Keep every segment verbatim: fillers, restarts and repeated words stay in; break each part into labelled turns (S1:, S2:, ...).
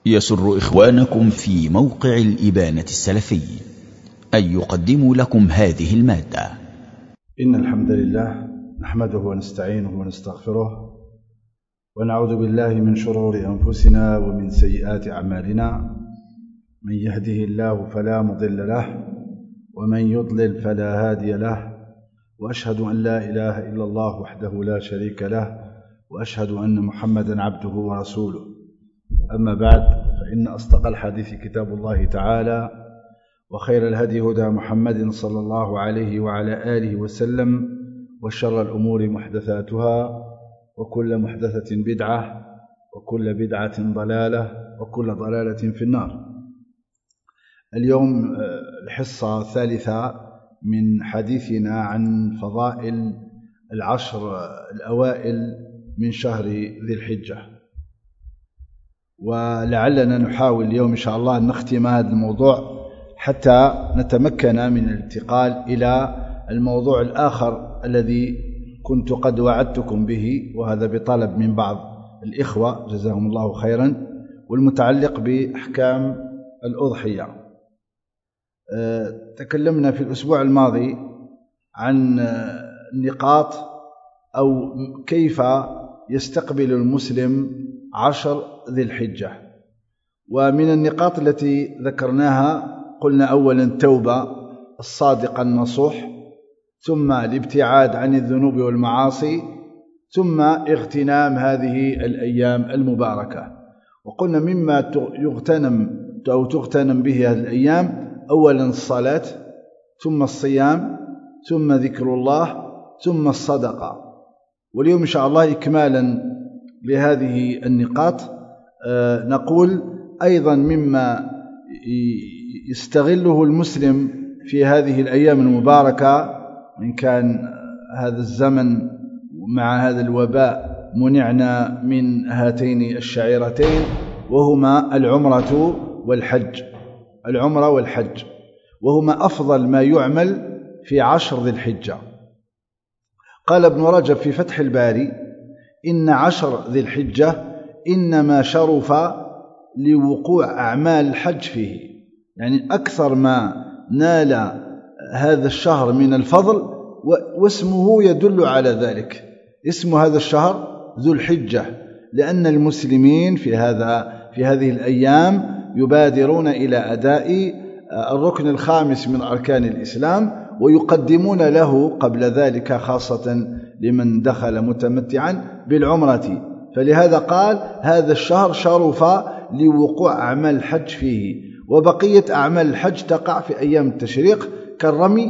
S1: يسر إخوانكم في موقع الإبانة السلفي أن يقدموا لكم هذه المادة.
S2: إن الحمد لله نحمده ونستعينه ونستغفره ونعوذ بالله من شرور أنفسنا ومن سيئات أعمالنا، من يهده الله فلا مضل له ومن يضلل فلا هادي له، وأشهد أن لا إله إلا الله وحده لا شريك له، وأشهد أن محمدا عبده ورسوله. أما بعد، فإن أصدق الحديث كتاب الله تعالى، وخير الهدي هدى محمد صلى الله عليه وعلى آله وسلم، وشر الأمور محدثاتها، وكل محدثة بدعة، وكل بدعة ضلالة، وكل ضلالة في النار. اليوم الحصة الثالثة من حديثنا عن فضائل العشر الأوائل من شهر ذي الحجة، ولعلنا نحاول اليوم إن شاء الله أن نختم هذا الموضوع حتى نتمكن من الانتقال إلى الموضوع الآخر الذي كنت قد وعدتكم به، وهذا بطلب من بعض الإخوة جزاهم الله خيرا، والمتعلق بأحكام الأضحية. تكلمنا في الأسبوع الماضي عن النقاط أو كيف يستقبل المسلم عشر ذي الحجة، ومن النقاط التي ذكرناها قلنا أولا التوبة الصادقة النصوح، ثم الابتعاد عن الذنوب والمعاصي، ثم اغتنام هذه الأيام المباركة. وقلنا مما يغتنم أو تغتنم به هذه الأيام أولا الصلاة، ثم الصيام، ثم ذكر الله، ثم الصدقة. واليوم إن شاء الله إكمالا لهذه النقاط نقول أيضا مما يستغله المسلم في هذه الأيام المباركة، وإن كان هذا الزمن مع هذا الوباء منعنا من هاتين الشعيرتين، وهما العمرة والحج. العمرة والحج وهما أفضل ما يعمل في عشر ذي الحجة. قال ابن رجب في فتح الباري: إن عشر ذي الحجة إنما شرف لوقوع أعمال الحج فيه، يعني أكثر ما نال هذا الشهر من الفضل، واسمه يدل على ذلك. اسم هذا الشهر ذو الحجة، لأن المسلمين في هذا في هذه الأيام يبادرون إلى أداء الركن الخامس من أركان الإسلام، ويقدمون له قبل ذلك خاصة لمن دخل متمتعا بالعمرة. فلهذا قال هذا الشهر شرف لوقوع أعمال الحج فيه، وبقية أعمال الحج تقع في أيام التشريق كالرمي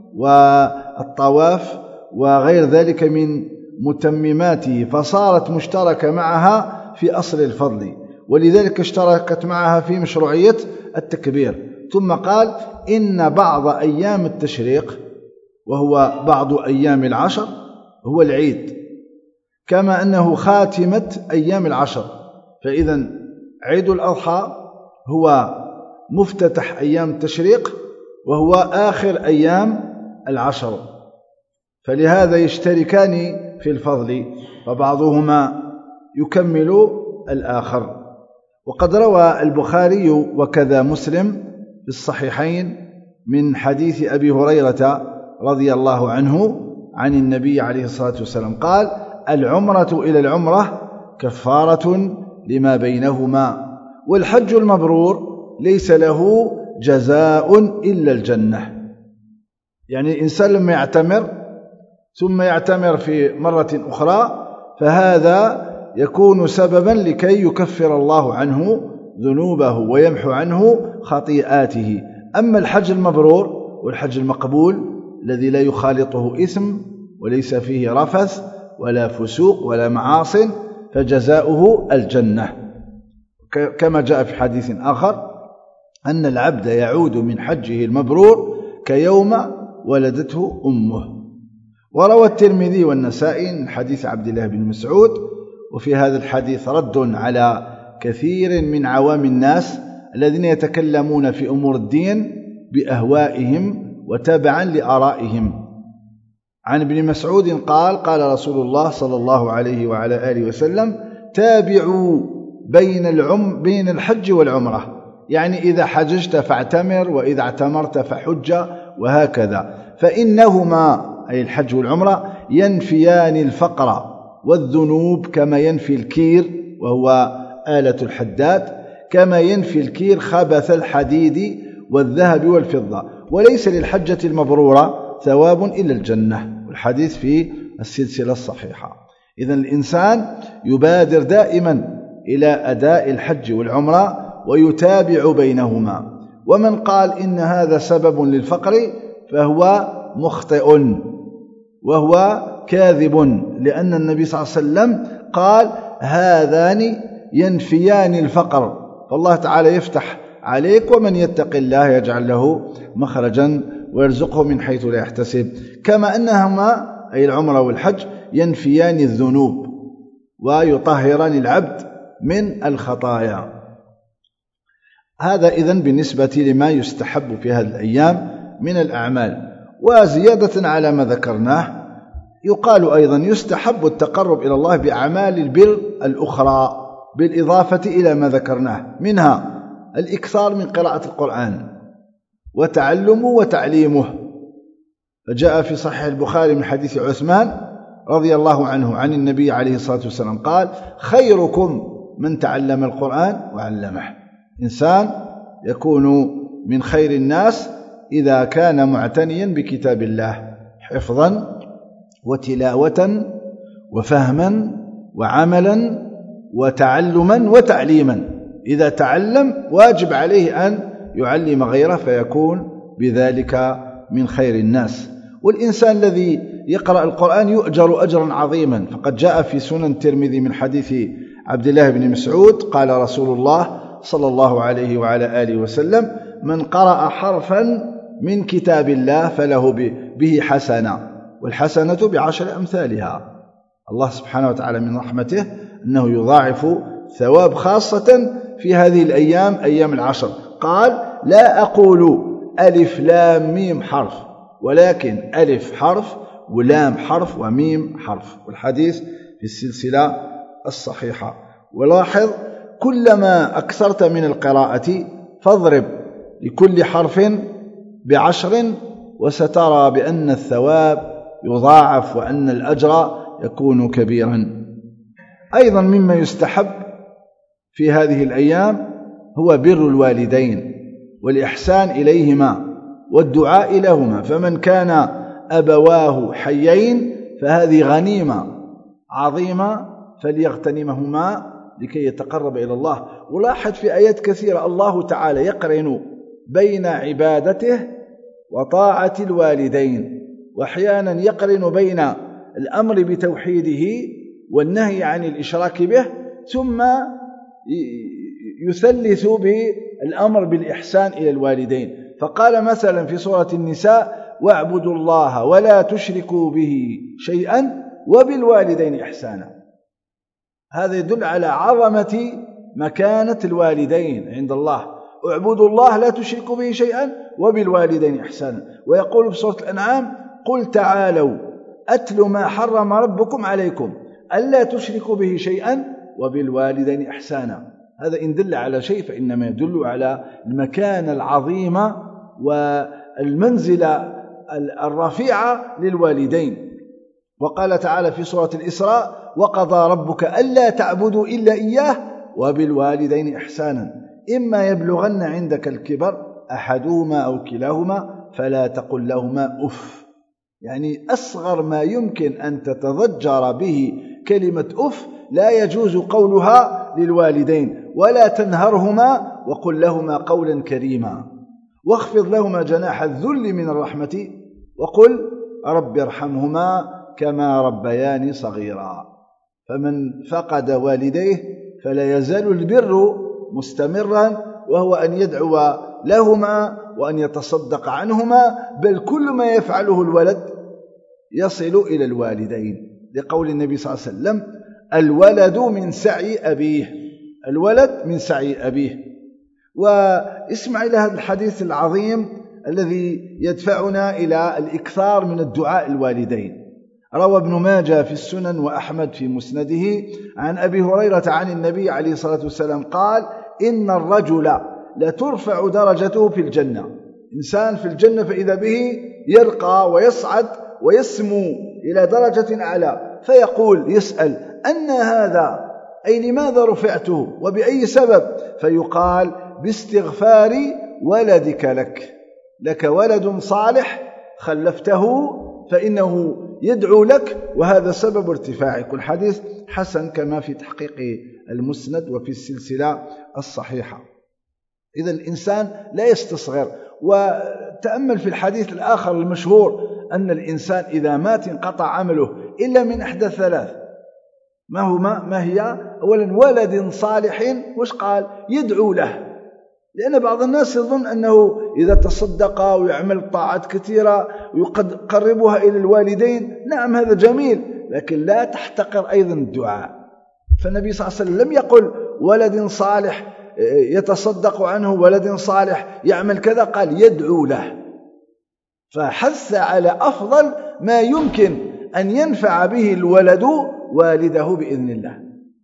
S2: والطواف وغير ذلك من متمماته، فصارت مشتركة معها في أصل الفضل، ولذلك اشتركت معها في مشروعية التكبير. ثم قال إن بعض أيام التشريق، وهو بعض أيام العشر، هو العيد، كما أنه خاتمة أيام العشر. فإذا عيد الأضحى هو مفتتح أيام التشريق، وهو آخر أيام العشر، فلهذا يشتركان في الفضل، فبعضهما يكمل الآخر. وقد روى البخاري وكذا مسلم في الصحيحين من حديث أبي هريرة رضي الله عنه عن النبي عليه الصلاة والسلام قال: العمرة إلى العمرة كفارة لما بينهما، والحج المبرور ليس له جزاء إلا الجنة. يعني الإنسان لما يعتمر ثم يعتمر في مرة أخرى، فهذا يكون سببا لكي يكفر الله عنه ذنوبه ويمحو عنه خطيئاته. أما الحج المبرور والحج المقبول الذي لا يخالطه إثم وليس فيه رفث ولا فسوق ولا معاصٍ، فجزاؤه الجنة، كما جاء في حديث آخر أن العبد يعود من حجه المبرور كيوم ولدته أمه. وروى الترمذي والنسائي من حديث عبد الله بن مسعود. وفي هذا الحديث رد على كثير من عوام الناس الذين يتكلمون في أمور الدين بأهوائهم وتبعا لآرائهم. عن ابن مسعود قال: قال رسول الله صلى الله عليه وعلى آله وسلم: تابعوا بين العم بين الحج والعمرة، يعني إذا حججت فاعتمر، وإذا اعتمرت فحج، وهكذا. فإنهما أي الحج والعمرة ينفيان الفقر والذنوب كما ينفي الكير وهو آلة الحداد، كما ينفي الكير خبث الحديد والذهب والفضة. وليس للحجة المبرورة ثواب إلا الجنة، والحديث في السلسلة الصحيحة. إذن الإنسان يبادر دائما إلى أداء الحج والعمرة ويتابع بينهما. ومن قال إن هذا سبب للفقر فهو مخطئ وهو كاذب، لأن النبي صلى الله عليه وسلم قال هذان ينفيان الفقر، فالله تعالى يفتح عليك، ومن يتق الله يجعل له مخرجا ويرزقه من حيث لا يحتسب. كما أنهما أي العمرة والحج ينفيان الذنوب ويطهران العبد من الخطايا. هذا إذن بالنسبة لما يستحب في هذه الأيام من الأعمال. وزيادة على ما ذكرناه يقال أيضا يستحب التقرب إلى الله بأعمال البر الأخرى بالإضافة إلى ما ذكرناه، منها الإكثار من قراءة القرآن وتعلمه وتعليمه. فجاء في صحيح البخاري من حديث عثمان رضي الله عنه عن النبي عليه الصلاة والسلام قال خيركم من تعلم القرآن وعلمه. إنسان يكون من خير الناس إذا كان معتنيا بكتاب الله حفظا وتلاوة وفهما وعملا وتعلما وتعليما. إذا تعلم واجب عليه أن يعلم غيره فيكون بذلك من خير الناس. والإنسان الذي يقرأ القرآن يؤجر أجرا عظيما، فقد جاء في سنن الترمذي من حديث عبد الله بن مسعود قال رسول الله صلى الله عليه وعلى آله وسلم من قرأ حرفا من كتاب الله فله به حسنة، والحسنة بعشر أمثالها. الله سبحانه وتعالى من رحمته أنه يضاعف ثواب خاصة في هذه الأيام أيام العشر. قال لا أقول ألف لام ميم حرف، ولكن ألف حرف ولام حرف وميم حرف، والحديث في السلسلة الصحيحة. ولاحظ كلما أكثرت من القراءة فاضرب لكل حرف بعشر وسترى بأن الثواب يضاعف وأن الأجر يكون كبيرا. أيضا مما يستحب في هذه الأيام هو بر الوالدين والإحسان إليهما والدعاء لهما، فمن كان أبواه حيين فهذه غنيمة عظيمة فليغتنمهما لكي يتقرب إلى الله. ولاحظ في آيات كثيرة الله تعالى يقرن بين عبادته وطاعة الوالدين، وأحيانا يقرن بين الأمر بتوحيده والنهي عن الإشراك به، ثم يثلث بالأمر بالإحسان إلى الوالدين. فقال مثلا في سورة النساء واعبدوا الله ولا تشركوا به شيئا وبالوالدين إحسانا. هذا يدل على عظمة مكانة الوالدين عند الله. اعبدوا الله لا تشركوا به شيئا وبالوالدين إحسانا. ويقول في سورة الأنعام قل تعالوا أتل ما حرم ربكم عليكم ألا تشركوا به شيئا وبالوالدين إحسانا. هذا إن دل على شيء فإنما يدل على المكانة العظيمة والمنزلة الرفيعة للوالدين. وقال تعالى في سورة الإسراء وقضى ربك ألا تعبدوا إلا إياه وبالوالدين إحسانا إما يبلغن عندك الكبر أحدهما أو كلاهما فلا تقل لهما أف. يعني أصغر ما يمكن أن تتضجر به كلمة أف لا يجوز قولها للوالدين، ولا تنهرهما وقل لهما قولا كريما، واخفض لهما جناح الذل من الرحمة وقل رب ارحمهما كما ربياني صغيرا. فمن فقد والديه فلا يزال البر مستمرا، وهو أن يدعو لهما وأن يتصدق عنهما، بل كل ما يفعله الولد يصل إلى الوالدين، لقول النبي صلى الله عليه وسلم الولد من سعي أبيه، الولد من سعي أبيه. واسمع إلى هذا الحديث العظيم الذي يدفعنا إلى الإكثار من الدعاء الوالدين. روى ابن ماجه في السنن وأحمد في مسنده عن أبي هريرة عن النبي عليه الصلاة والسلام قال: إن الرجل لترفع درجته في الجنة، إنسان في الجنة فإذا به يرقى ويصعد ويسمو إلى درجة أعلى، فيقول يسأل: أن هذا؟ أي لماذا رفعته وبأي سبب؟ فيقال: باستغفار ولدك لك، لك ولد صالح خلفته فإنه يدعو لك وهذا سبب ارتفاعك. الحديث حسن كما في تحقيق المسند وفي السلسلة الصحيحة. إذا الإنسان لا يستصغر. وتأمل في الحديث الآخر المشهور أن الإنسان إذا مات انقطع عمله إلا من إحدى ثلاث. ما هما؟ ما هي؟ أولا ولد صالح، وش قال؟ يدعو له. لأن بعض الناس يظن أنه إذا تصدق ويعمل طاعات كثيرة ويقربها إلى الوالدين، نعم هذا جميل، لكن لا تحتقر أيضا الدعاء. فالنبي صلى الله عليه وسلم لم يقل ولد صالح يتصدق عنه، ولد صالح يعمل كذا، قال يدعو له. فحث على أفضل ما يمكن أن ينفع به الولد والده بإذن الله.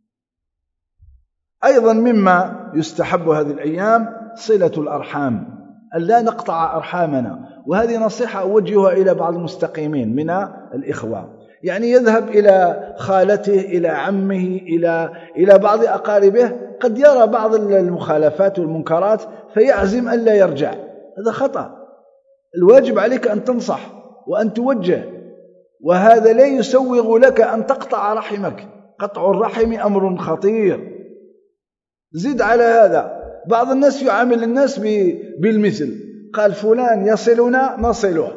S2: أيضا مما يستحب هذه الأيام صلة الأرحام، أن لا نقطع أرحامنا. وهذه نصيحة أوجهها إلى بعض المستقيمين من الإخوة، يعني يذهب إلى خالته، إلى عمه، إلى إلى بعض أقاربه، قد يرى بعض المخالفات والمنكرات فيعزم أن لا يرجع. هذا خطأ. الواجب عليك أن تنصح وأن توجه، وهذا لا يسوغ لك أن تقطع رحمك. قطع الرحم أمر خطير. زد على هذا بعض الناس يعامل الناس بالمثل، قال فلان يصلنا نصله،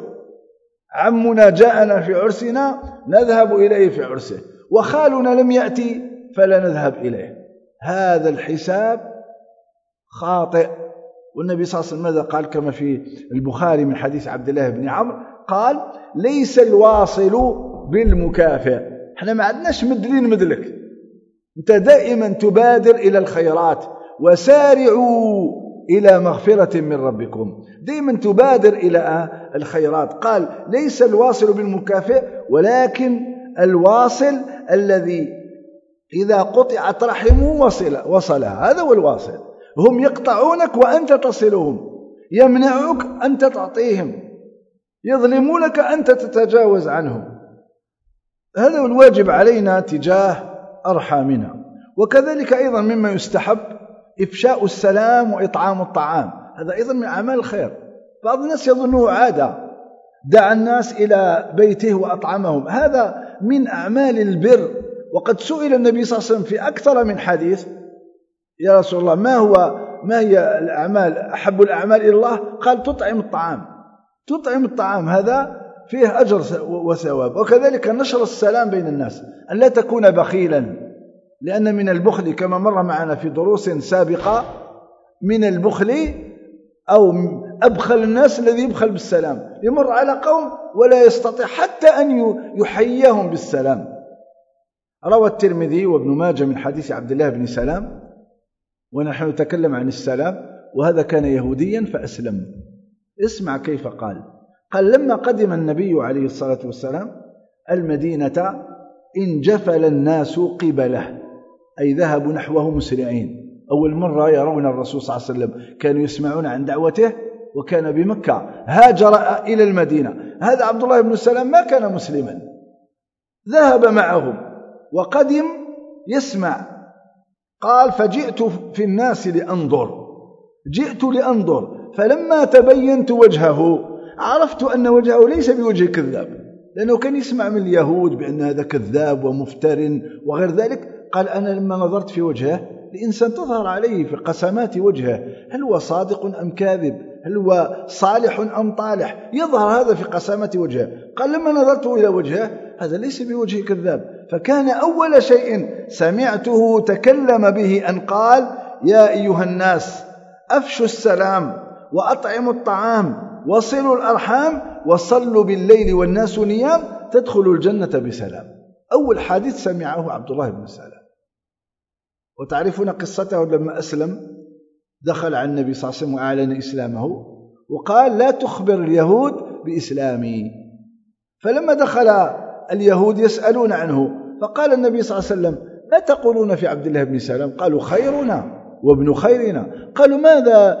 S2: عمنا جاءنا في عرسنا نذهب إليه في عرسه، وخالنا لم يأتي فلا نذهب إليه. هذا الحساب خاطئ. والنبي صلى الله عليه وسلم ماذا قال؟ كما في البخاري من حديث عبد الله بن عمرو قال: ليس الواصل بالمكافئ. احنا ما عندناش مدلين مدلك، انت دائما تبادر إلى الخيرات، وسارعوا إلى مغفرة من ربكم، دائما تبادر إلى الخيرات. قال: ليس الواصل بالمكافئ، ولكن الواصل الذي إذا قطعت رحمه وصل وصلها، هذا هو الواصل. هم يقطعونك وأنت تصلهم، يمنعك أنت تعطيهم، يظلمونك أنت تتجاوز عنهم. هذا هو الواجب علينا تجاه أرحامنا. وكذلك أيضا مما يستحب إفشاء السلام وإطعام الطعام، هذا أيضا من أعمال الخير. بعض الناس يظنه عادة، دعا الناس إلى بيته وأطعمهم، هذا من أعمال البر. وقد سئل النبي صلى الله عليه وسلم في أكثر من حديث: يا رسول الله ما هو ما هي الأعمال أحب الأعمال إلى الله؟ قال: تطعم الطعام. تطعم الطعام هذا فيه أجر وثواب. وكذلك نشر السلام بين الناس، أن لا تكون بخيلا، لأن من البخل كما مر معنا في دروس سابقة، من البخل أو أبخل الناس الذي يبخل بالسلام، يمر على قوم ولا يستطيع حتى أن يحييهم بالسلام. روى الترمذي وابن ماجه من حديث عبد الله بن سلام، ونحن نتكلم عن السلام، وهذا كان يهوديا فأسلم. اسمع كيف قال. قال: لما قدم النبي عليه الصلاة والسلام المدينة انجفل الناس قبله، أي ذهبوا نحوه مسرعين. أول مرة يرون الرسول صلى الله عليه وسلم، كانوا يسمعون عن دعوته، وكان بمكة، هاجر إلى المدينة. هذا عبد الله بن سلام ما كان مسلما، ذهب معهم وقدم يسمع. قال: فجئت في الناس لأنظر، جئت لأنظر، فلما تبينت وجهه عرفت أن وجهه ليس بوجه كذاب، لأنه كان يسمع من اليهود بأن هذا كذاب ومفتر وغير ذلك. قال: أنا لما نظرت في وجهه، الإنسان تظهر عليه في قسمات وجهه هل هو صادق أم كاذب، هل هو صالح أم طالح، يظهر هذا في قسمات وجهه. قال: لما نظرت إلى وجهه هذا ليس بوجه كذاب. فكان أول شيء سمعته تكلم به أن قال: يا أيها الناس أفشوا السلام وأطعموا الطعام وصلوا الأرحام وصلوا بالليل والناس نيام تدخلوا الجنة بسلام. أول حديث سمعه عبد الله بن سلام. وتعرفون قصته لما أسلم، دخل على النبي صلى الله عليه وسلم وأعلن إسلامه، وقال: لا تخبر اليهود بإسلامي. فلما دخل اليهود يسألون عنه، فقال النبي صلى الله عليه وسلم: ما تقولون في عبد الله بن سلام؟ قالوا: خيرنا وابن خيرنا. قالوا: ماذا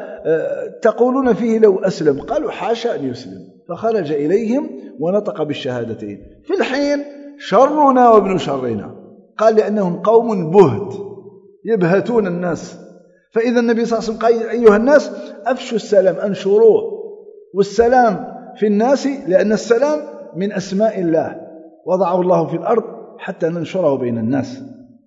S2: تقولون فيه لو أسلم؟ قالوا: حاشا أن يسلم. فخرج إليهم ونطق بالشهادتين، في الحين شرنا وابن شرنا. قال: لأنهم قوم بهت يبهتون الناس. فإذا النبي صلى الله عليه وسلم قال: أيها الناس أفشوا السلام، أنشروه. والسلام في الناس، لأن السلام من أسماء الله وضعه الله في الأرض حتى ننشره بين الناس.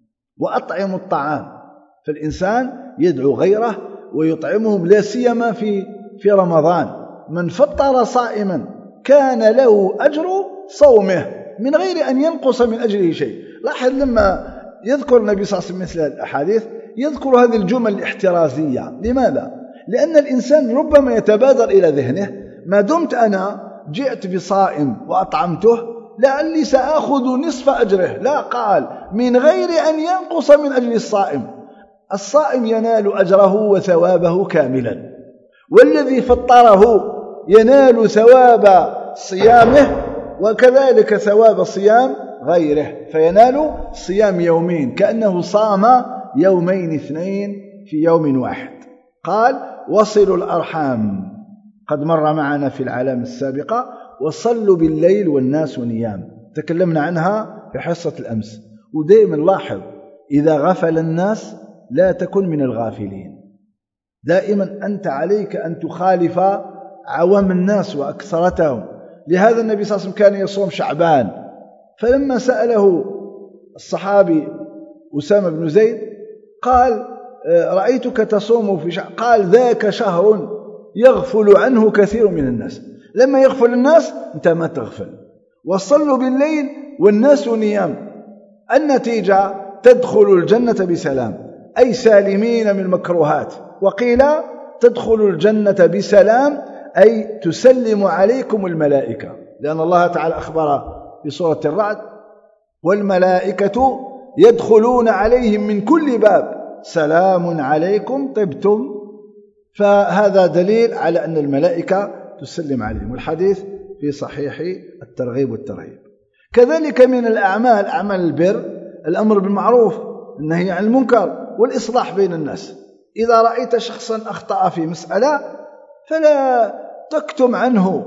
S2: وأطعموا الطعام، فالإنسان يدعو غيره ويطعمهم، لا سيما في في رمضان. من فطر صائما كان له أجر صومه من غير أن ينقص من أجره شيء. لاحظ لما يذكر النبي صلى الله عليه وسلم مثل الأحاديث يذكر هذه الجمل الاحترازية. لماذا؟ لأن الإنسان ربما يتبادر إلى ذهنه: ما دمت أنا جئت بصائم وأطعمته لعلي سأخذ نصف أجره. لا، قال: من غير أن ينقص من أجل الصائم. الصائم ينال أجره وثوابه كاملا، والذي فطره ينال ثواب صيامه وكذلك ثواب صيام غيره، فينال صيام يومين كأنه صام يومين اثنين في يوم واحد. قال: وصلوا الأرحام، قد مر معنا في العلامة السابقة: وصلوا بالليل والناس نيام، تكلمنا عنها في حصة الأمس. ودائما لاحظ: إذا غفل الناس لا تكن من الغافلين. دائما أنت عليك أن تخالف عوام الناس وأكثرتهم. لهذا النبي صلى الله عليه وسلم كان يصوم شعبان، فلما سأله الصحابي أسامة بن زيد قال: رأيتك تصوم في شعبان. قال: ذاك شهر يغفل عنه كثير من الناس. لما يغفل الناس أنت ما تغفل. وصلوا بالليل والناس نيام، النتيجة تدخل الجنة بسلام، أي سالمين من المكروهات. وقيل تدخل الجنة بسلام أي تسلم عليكم الملائكة، لأن الله تعالى أخبر في سورة الرعد: والملائكة يدخلون عليهم من كل باب سلام عليكم طبتم. فهذا دليل على أن الملائكة تسلم عليهم، والحديث في صحيح الترغيب والترهيب. كذلك من الأعمال أعمال البر الأمر بالمعروف، النهي عن المنكر، والإصلاح بين الناس. إذا رأيت شخصا أخطأ في مسألة فلا تكتم عنه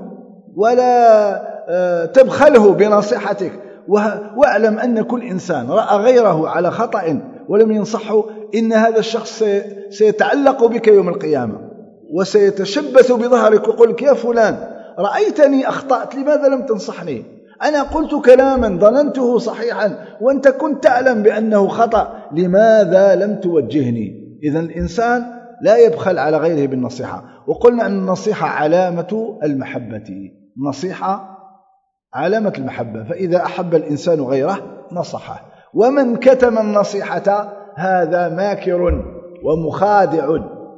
S2: ولا تبخله بنصيحتك، واعلم أن كل إنسان رأى غيره على خطأ ولم ينصحه إن هذا الشخص سيتعلق بك يوم القيامة وسيتشبث بظهرك ويقولك: يا فلان رأيتني أخطأت، لماذا لم تنصحني؟ أنا قلت كلاما ظننته صحيحا وأنت كنت تعلم بأنه خطأ، لماذا لم توجهني؟ إذن الإنسان لا يبخل على غيره بالنصيحة. وقلنا أن النصيحة علامة المحبة، النصيحة علامة المحبة، فإذا أحب الإنسان غيره نصحه. ومن كتم النصيحة هذا ماكر ومخادع.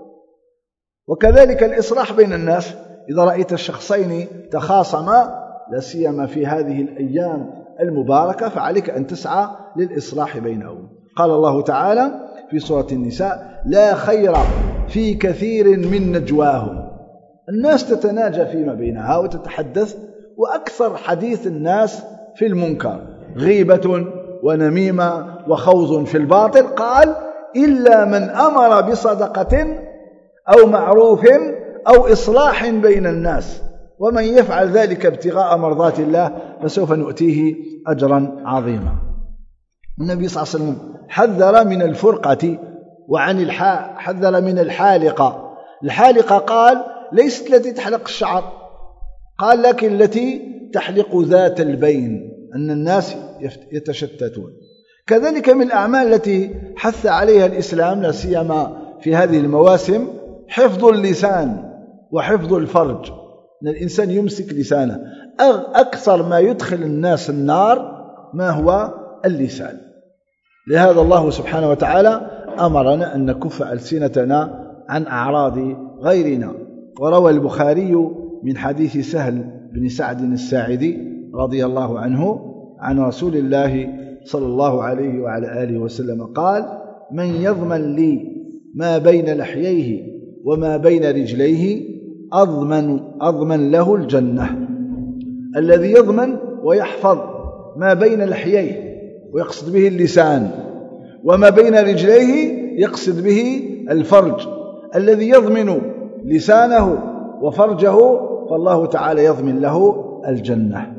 S2: وكذلك الإصلاح بين الناس، إذا رأيت الشخصين تخاصما لا سيما في هذه الأيام المباركة فعليك أن تسعى للإصلاح بينهم. قال الله تعالى في سورة النساء: لا خير في كثير من نجواهم. الناس تتناجى فيما بينها وتتحدث، وأكثر حديث الناس في المنكر، غيبة ونميمة وخوض في الباطل. قال: إلا من أمر بصدقة أو معروف أو إصلاح بين الناس، ومن يفعل ذلك ابتغاء مرضات الله فسوف نؤتيه أجرا عظيما. النبي صلى الله عليه وسلم حذر من الفرقة وعن الحا حذر من الحالقة. الحالقة قال: ليست التي تحلق الشعر، قال: لكن التي تحلق ذات البين، أن الناس يتشتتون. كذلك من الأعمال التي حث عليها الإسلام لا سيما في هذه المواسم حفظ اللسان وحفظ الفرج، أن الإنسان يمسك لسانه. أكثر ما يدخل الناس النار ما هو اللسان. لهذا الله سبحانه وتعالى أمرنا أن نكف ألسنتنا عن أعراض غيرنا. وروى البخاري من حديث سهل بن سعد الساعدي رضي الله عنه عن رسول الله صلى الله عليه وعلى آله وسلم قال: من يضمن لي ما بين لحييه وما بين رجليه أضمن, أضمن له الجنة. الذي يضمن ويحفظ ما بين لحييه ويقصد به اللسان، وما بين رجليه يقصد به الفرج الذي يضمن لسانه وفرجه، فالله تعالى يضمن له الجنة.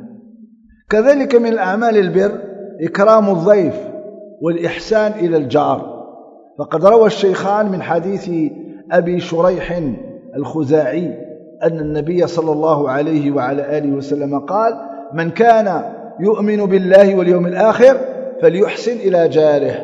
S2: كذلك من الأعمال البر إكرام الضيف والإحسان إلى الجار، فقد روى الشيخان من حديث أبي شريح الخزاعي أن النبي صلى الله عليه وعلى آله وسلم قال: من كان يؤمن بالله واليوم الآخر فليحسن إلى جاره.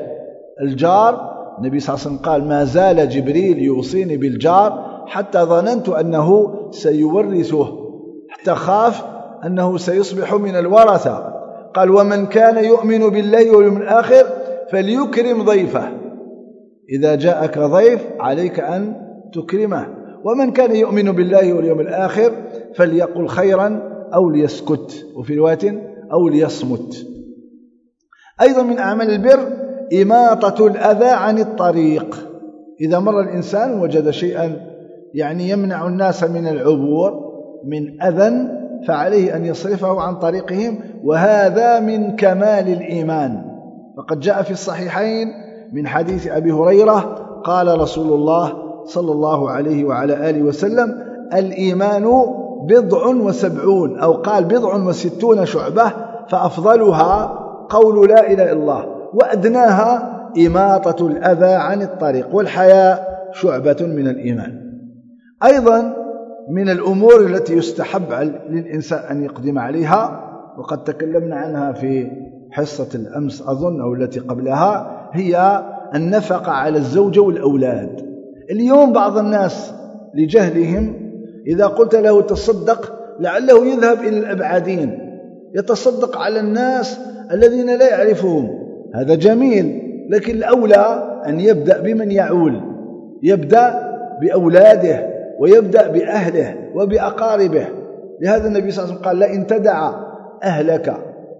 S2: الجار النبي صلى الله عليه وسلم قال: ما زال جبريل يوصيني بالجار حتى ظننت أنه سيورثه، حتى خاف أنه سيصبح من الورثة. قال: ومن كان يؤمن بالله واليوم الآخر فليكرم ضيفه، إذا جاءك ضيف عليك أن تكرمه. ومن كان يؤمن بالله واليوم الآخر فليقل خيرا أو ليسكت، وفي رواية أو ليصمت. أيضا من أعمال البر إماطة الأذى عن الطريق، إذا مر الإنسان وجد شيئا يعني يمنع الناس من العبور من أذى فعليه أن يصرفه عن طريقهم، وهذا من كمال الإيمان. فقد جاء في الصحيحين من حديث أبي هريرة قال رسول الله صلى الله عليه وعلى آله وسلم: الإيمان بضع وسبعون، أو قال بضع وستون شعبة، فأفضلها قول لا إله إلا الله، وأدناها إماطة الأذى عن الطريق، والحياء شعبة من الإيمان. أيضا من الأمور التي يستحب للإنسان أن يقدم عليها، وقد تكلمنا عنها في حصة الأمس أظن أو التي قبلها، هي النفقة على الزوجة والأولاد. اليوم بعض الناس لجهلهم إذا قلت له تصدق لعله يذهب إلى الأبعدين، يتصدق على الناس الذين لا يعرفهم. هذا جميل، لكن الأولى أن يبدأ بمن يعول، يبدأ بأولاده ويبدأ بأهله وبأقاربه. لهذا النبي صلى الله عليه وسلم قال: لئن تدع أهلك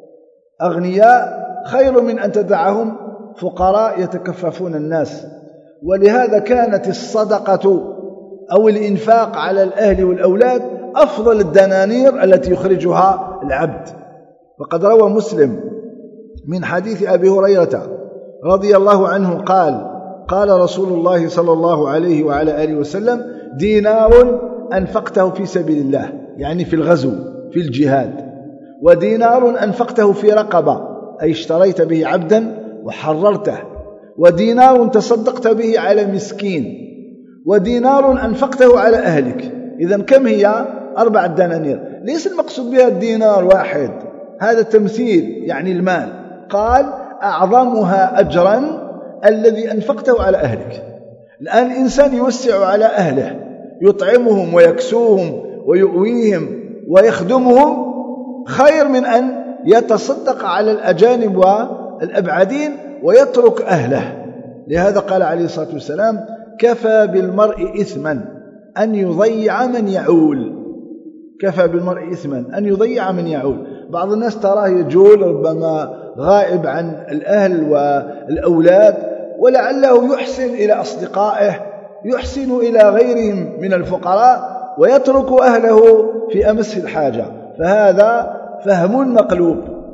S2: أغنياء خير من أن تدعهم فقراء يتكففون الناس. ولهذا كانت الصدقة أو الإنفاق على الأهل والأولاد أفضل الدنانير التي يخرجها العبد. وقد روى مسلم من حديث أبي هريرة رضي الله عنه قال: قال رسول الله صلى الله عليه وعلى آله وسلم: دينار أنفقته في سبيل الله، يعني في الغزو في الجهاد، ودينار أنفقته في رقبة، أي اشتريت به عبدا وحررته، ودينار تصدقت به على مسكين، ودينار أنفقته على أهلك. إذن كم هي؟ أربع دنانير. ليس المقصود بها الدينار واحد، هذا تمثيل يعني المال. قال: أعظمها أجرا الذي أنفقته على أهلك. الآن الإنسان يوسع على أهله، يطعمهم ويكسوهم ويؤويهم ويخدمهم، خير من أن يتصدق على الأجانب والأبعدين ويترك أهله. لهذا قال عليه الصلاة والسلام: كفى بالمرء إثما أن يضيع من يعول. كفى بالمرء إثما أن يضيع من يعول. بعض الناس تراه يجول ربما غائب عن الأهل والأولاد، ولعله يحسن إلى أصدقائه، يحسن إلى غيرهم من الفقراء، ويترك أهله في أمس الحاجة، فهذا فهم مقلوب.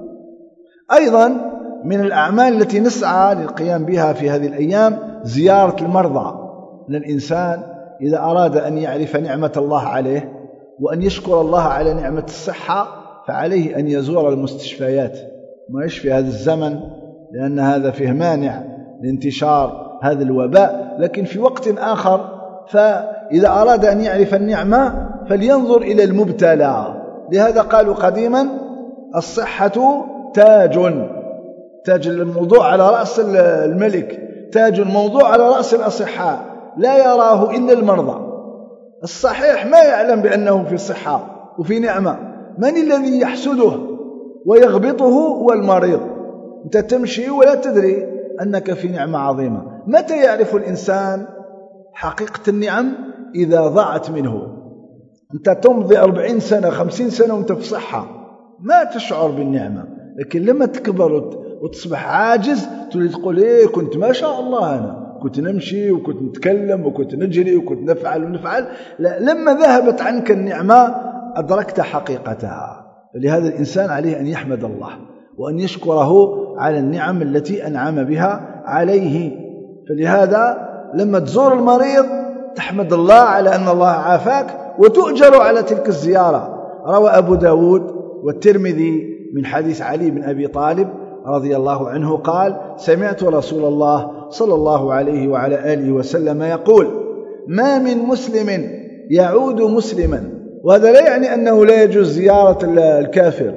S2: أيضا من الأعمال التي نسعى للقيام بها في هذه الأيام زيارة المرضى. أن الإنسان إذا أراد أن يعرف نعمة الله عليه وأن يشكر الله على نعمة الصحة فعليه أن يزور المستشفيات، ما يشفي هذا الزمن لأن هذا فيه مانع لانتشار هذا الوباء. لكن في وقت آخر فإذا أراد أن يعرف النعمة فلينظر إلى المبتلى. لهذا قالوا قديما: الصحة تاج، تاج الموضوع على رأس الملك، تاج الموضوع على رأس الأصحاء، لا يراه إلا المرضى. الصحيح ما يعلم بأنه في صحة وفي نعمة، من الذي يحسده ويغبطه؟ هو المريض. أنت تمشي ولا تدري أنك في نعمة عظيمة. متى يعرف الإنسان حقيقة النعم؟ إذا ضاعت منه. أنت تمضي أربعين سنة خمسين سنة وأنت في صحة ما تشعر بالنعمة، لكن لما تكبر وتصبح عاجز تريد تقول: إيه كنت ما شاء الله أنا كنت نمشي وكنت نتكلم وكنت نجري وكنت نفعل ونفعل. لا، لما ذهبت عنك النعمة أدركت حقيقتها. فلهذا الإنسان عليه أن يحمد الله وأن يشكره على النعم التي أنعم بها عليه. فلهذا لما تزور المريض تحمد الله على أن الله عافاك وتؤجر على تلك الزيارة. روى أبو داود والترمذي من حديث علي بن أبي طالب رضي الله عنه قال: سمعت رسول الله صلى الله عليه وعلى آله وسلم يقول: ما من مسلم يعود مسلما. وهذا لا يعني أنه لا يجوز زيارة الكافر.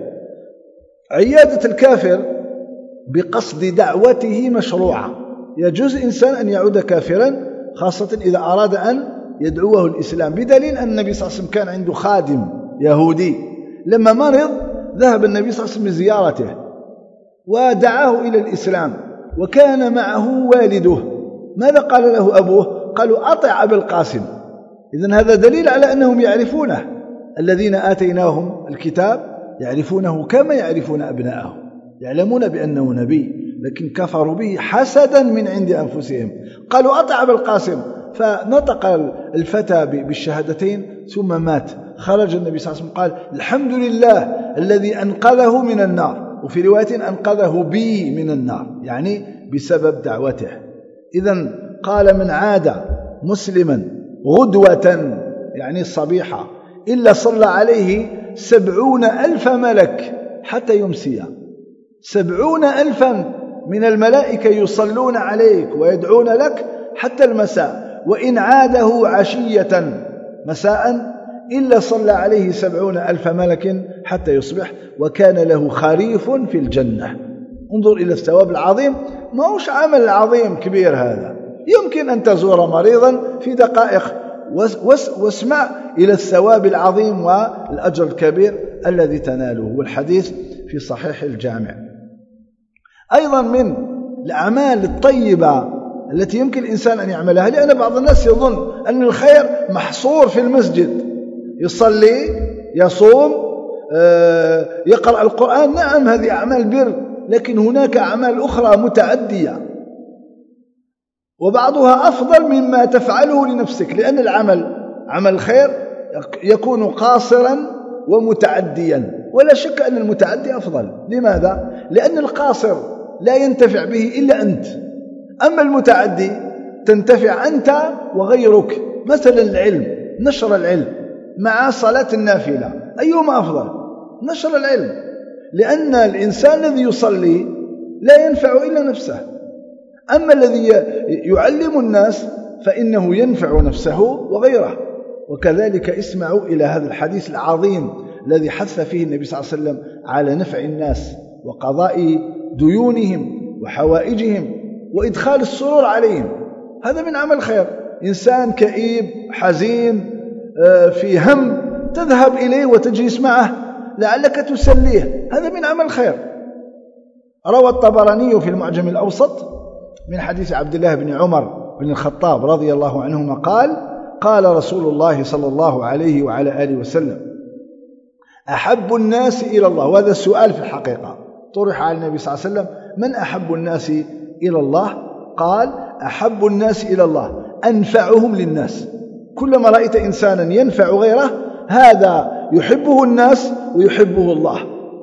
S2: عيادة الكافر بقصد دعوته مشروعة. يجوز إنسان أن يعود كافرا خاصة إذا أراد أن يدعوه الإسلام، بدليل أن النبي صلى الله عليه وسلم كان عنده خادم يهودي لما مرض ذهب النبي صلى الله عليه وسلم لزيارته ودعاه إلى الإسلام، وكان معه والده. ماذا قال له أبوه؟ قالوا: أطع أبا القاسم. إذن هذا دليل على أنهم يعرفونه. الذين آتيناهم الكتاب يعرفونه كما يعرفون أبناءهم، يعلمون بأنه نبي، لكن كفروا به حسدا من عند أنفسهم. قالوا: أطع أبا القاسم. فنطق الفتى بالشهادتين ثم مات. خرج النبي صلى الله عليه وسلم قال: الحمد لله الذي أنقذه من النار، وفي رواية أنقذه بي من النار، يعني بسبب دعوته. إذن قال: من عاد مسلما غدوة يعني الصبيحة إلا صلى عليه سبعون ألف ملك حتى يمسي. سبعون ألفا من الملائكة يصلون عليك ويدعون لك حتى المساء. وإن عاده عشية مساء إلا صلى عليه سبعون ألف ملك حتى يصبح، وكان له خريف في الجنة. انظر إلى الثواب العظيم. ما هوش عمل عظيم كبير هذا، يمكن أن تزور مريضا في دقائق واسمع إلى الثواب العظيم والأجر الكبير الذي تناله. والحديث في صحيح الجامع. أيضا من الأعمال الطيبة التي يمكن الإنسان أن يعملها، لأن بعض الناس يظن أن الخير محصور في المسجد، يصلي يصوم يقرأ القرآن. نعم، هذه أعمال بر، لكن هناك أعمال أخرى متعدية وبعضها أفضل مما تفعله لنفسك، لأن العمل عمل الخير يكون قاصرا ومتعديا، ولا شك أن المتعدي أفضل. لماذا؟ لأن القاصر لا ينتفع به إلا أنت، أما المتعدي تنتفع أنت وغيرك. مثلا العلم، نشر العلم مع صلاة النافلة، أيهما أفضل؟ نشر العلم، لأن الإنسان الذي يصلي لا ينفع إلا نفسه، أما الذي يعلم الناس فإنه ينفع نفسه وغيره. وكذلك اسمعوا إلى هذا الحديث العظيم الذي حث فيه النبي صلى الله عليه وسلم على نفع الناس وقضاء ديونهم وحوائجهم وإدخال السرور عليهم. هذا من عمل خير. إنسان كئيب حزين في هم تذهب إليه وتجلس معه لعلك تسليه، هذا من عمل خير. روى الطبراني في المعجم الأوسط من حديث عبد الله بن عمر بن الخطاب رضي الله عنهما قال: قال رسول الله صلى الله عليه وعلى آله وسلم: أحب الناس إلى الله. وهذا السؤال في الحقيقة طرح على النبي صلى الله عليه وسلم: من أحب الناس إلى الله؟ قال: أحب الناس إلى الله أنفعهم للناس. كلما رأيت إنسانا ينفع غيره هذا يحبه الناس ويحبه الله.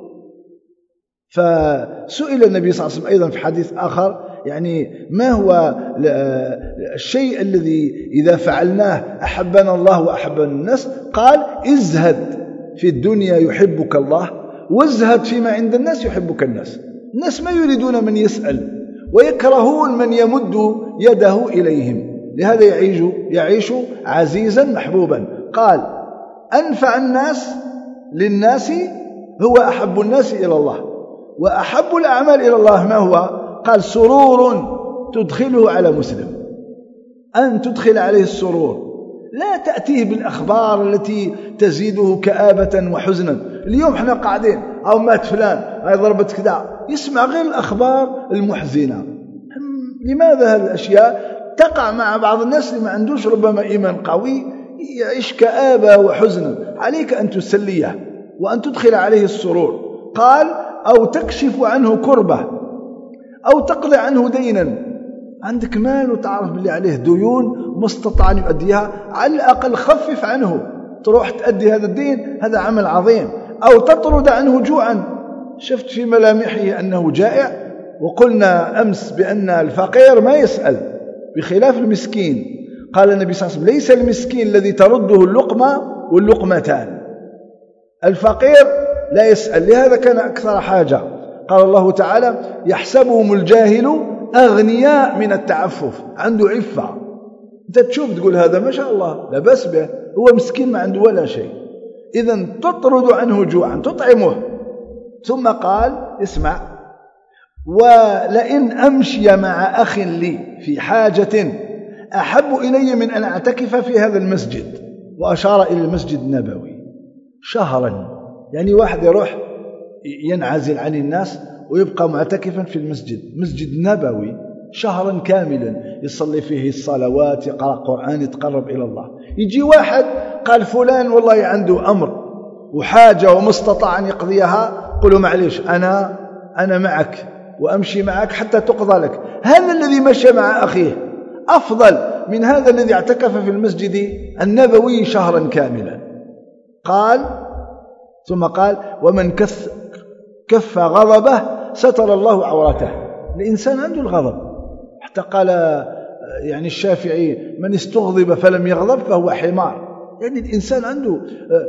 S2: فسئل النبي صلى الله عليه وسلم أيضا في حديث آخر: يعني ما هو الشيء الذي إذا فعلناه أحبنا الله وأحبنا الناس؟ قال: ازهد في الدنيا يحبك الله، وازهد فيما عند الناس يحبك الناس. الناس ما يريدون من يسأل ويكرهون من يمد يده إليهم، لهذا يعيش, يعيش عزيزا محبوبا. قال: أنفع الناس للناس هو أحب الناس إلى الله. وأحب الأعمال إلى الله ما هو؟ قال: سرور تدخله على مسلم، أن تدخل عليه السرور، لا تأتيه بالأخبار التي تزيده كآبة وحزنا. اليوم احنا قاعدين أو مات فلان أو ضربت كذا، يسمع غير الأخبار المحزنة. لماذا هذه الأشياء تقع مع بعض الناس اللي ما عندوش ربما إيمان قوي، يعيش كآبة وحزنا؟ عليك أن تسليه وأن تدخل عليه السرور. قال: أو تكشف عنه كربة، أو تقضي عنه دينا. عندك مال وتعرف باللي عليه ديون مستطاع أن يؤديها، على الأقل خفف عنه، تروح تؤدي هذا الدين، هذا عمل عظيم. أو تطرد عنه جوعا، شفت في ملامحه أنه جائع. وقلنا أمس بأن الفقير ما يسأل بخلاف المسكين. قال النبي صلى الله عليه وسلم ليس المسكين الذي ترده اللقمة واللقمتان، الفقير لا يسأل، لهذا كان أكثر حاجة. قال الله تعالى يحسبهم الجاهل أغنياء من التعفف، عنده عفة. أنت تشوف تقول هذا ما شاء الله لا بأس به، هو مسكين ما عنده ولا شيء. إذن تطرد عنه جوعا، تطعمه. ثم قال اسمع: ولئن أمشي مع أخ لي في حاجة أحب إلي من أن أعتكف في هذا المسجد. وأشار إلى المسجد النبوي شهرا، يعني واحد يروح ينعزل عن الناس ويبقى معتكفا في المسجد، مسجد نبوي شهرا كاملا، يصلي فيه الصلوات، يقرأ قرآن، يتقرب إلى الله. يجي واحد قال فلان والله عنده أمر وحاجة وما استطاع أن يقضيها، قلوا معليش أنا أنا معك وأمشي معك حتى تقضى لك. هذا الذي مشى مع أخيه أفضل من هذا الذي اعتكف في المسجد النبوي شهرا كاملا. قال ثم قال: ومن كف, كف غضبه ستر الله عورته. الإنسان عنده الغضب، حتى قال يعني الشافعي: من استغضب فلم يغضب فهو حمار. يعني الإنسان عنده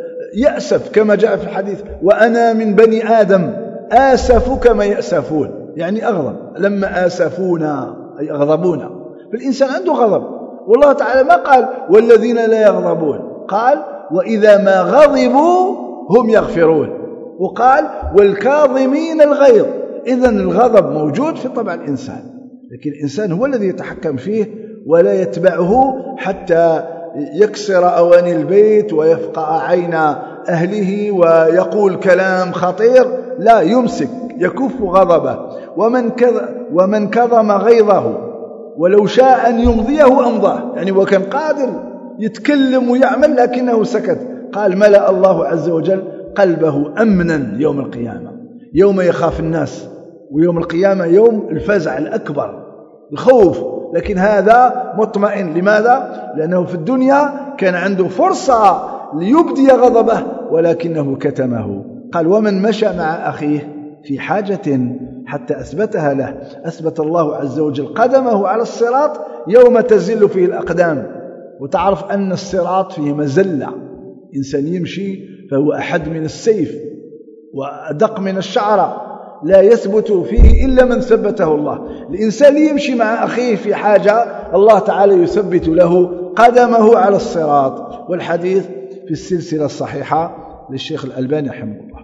S2: يأسف كما جاء في الحديث: وأنا من بني آدم آسف كما يأسفون، يعني أغضب لما آسفونا أي أغضبونا. فالإنسان عنده غضب، والله تعالى ما قال والذين لا يغضبون، قال وإذا ما غضبوا هم يغفرون، وقال والكاظمين الغيظ. إذن الغضب موجود في طبع الإنسان، لكن الإنسان هو الذي يتحكم فيه ولا يتبعه حتى يكسر أواني البيت ويفقع عين أهله ويقول كلام خطير. لا، يمسك يكف غضبه. ومن ومن كظم غيظه ولو شاء أن يمضيه أمضاه، يعني وكان قادر يتكلم ويعمل لكنه سكت. قال: ملأ الله عز وجل قلبه أمنا يوم القيامة، يوم يخاف الناس، ويوم القيامة يوم الفزع الأكبر، الخوف. لكن هذا مطمئن. لماذا؟ لأنه في الدنيا كان عنده فرصة ليبدي غضبه ولكنه كتمه. قال: ومن مشى مع أخيه في حاجة حتى أثبتها له أثبت الله عز وجل قدمه على الصراط يوم تزل فيه الأقدام. وتعرف أن الصراط فيه مزلة، إنسان يمشي فهو أحد من السيف وأدق من الشعرة، لا يثبت فيه إلا من ثبته الله. الإنسان يمشي مع أخيه في حاجة الله تعالى يثبت له قدمه على الصراط. والحديث في السلسلة الصحيحة للشيخ الألباني رحمه الله.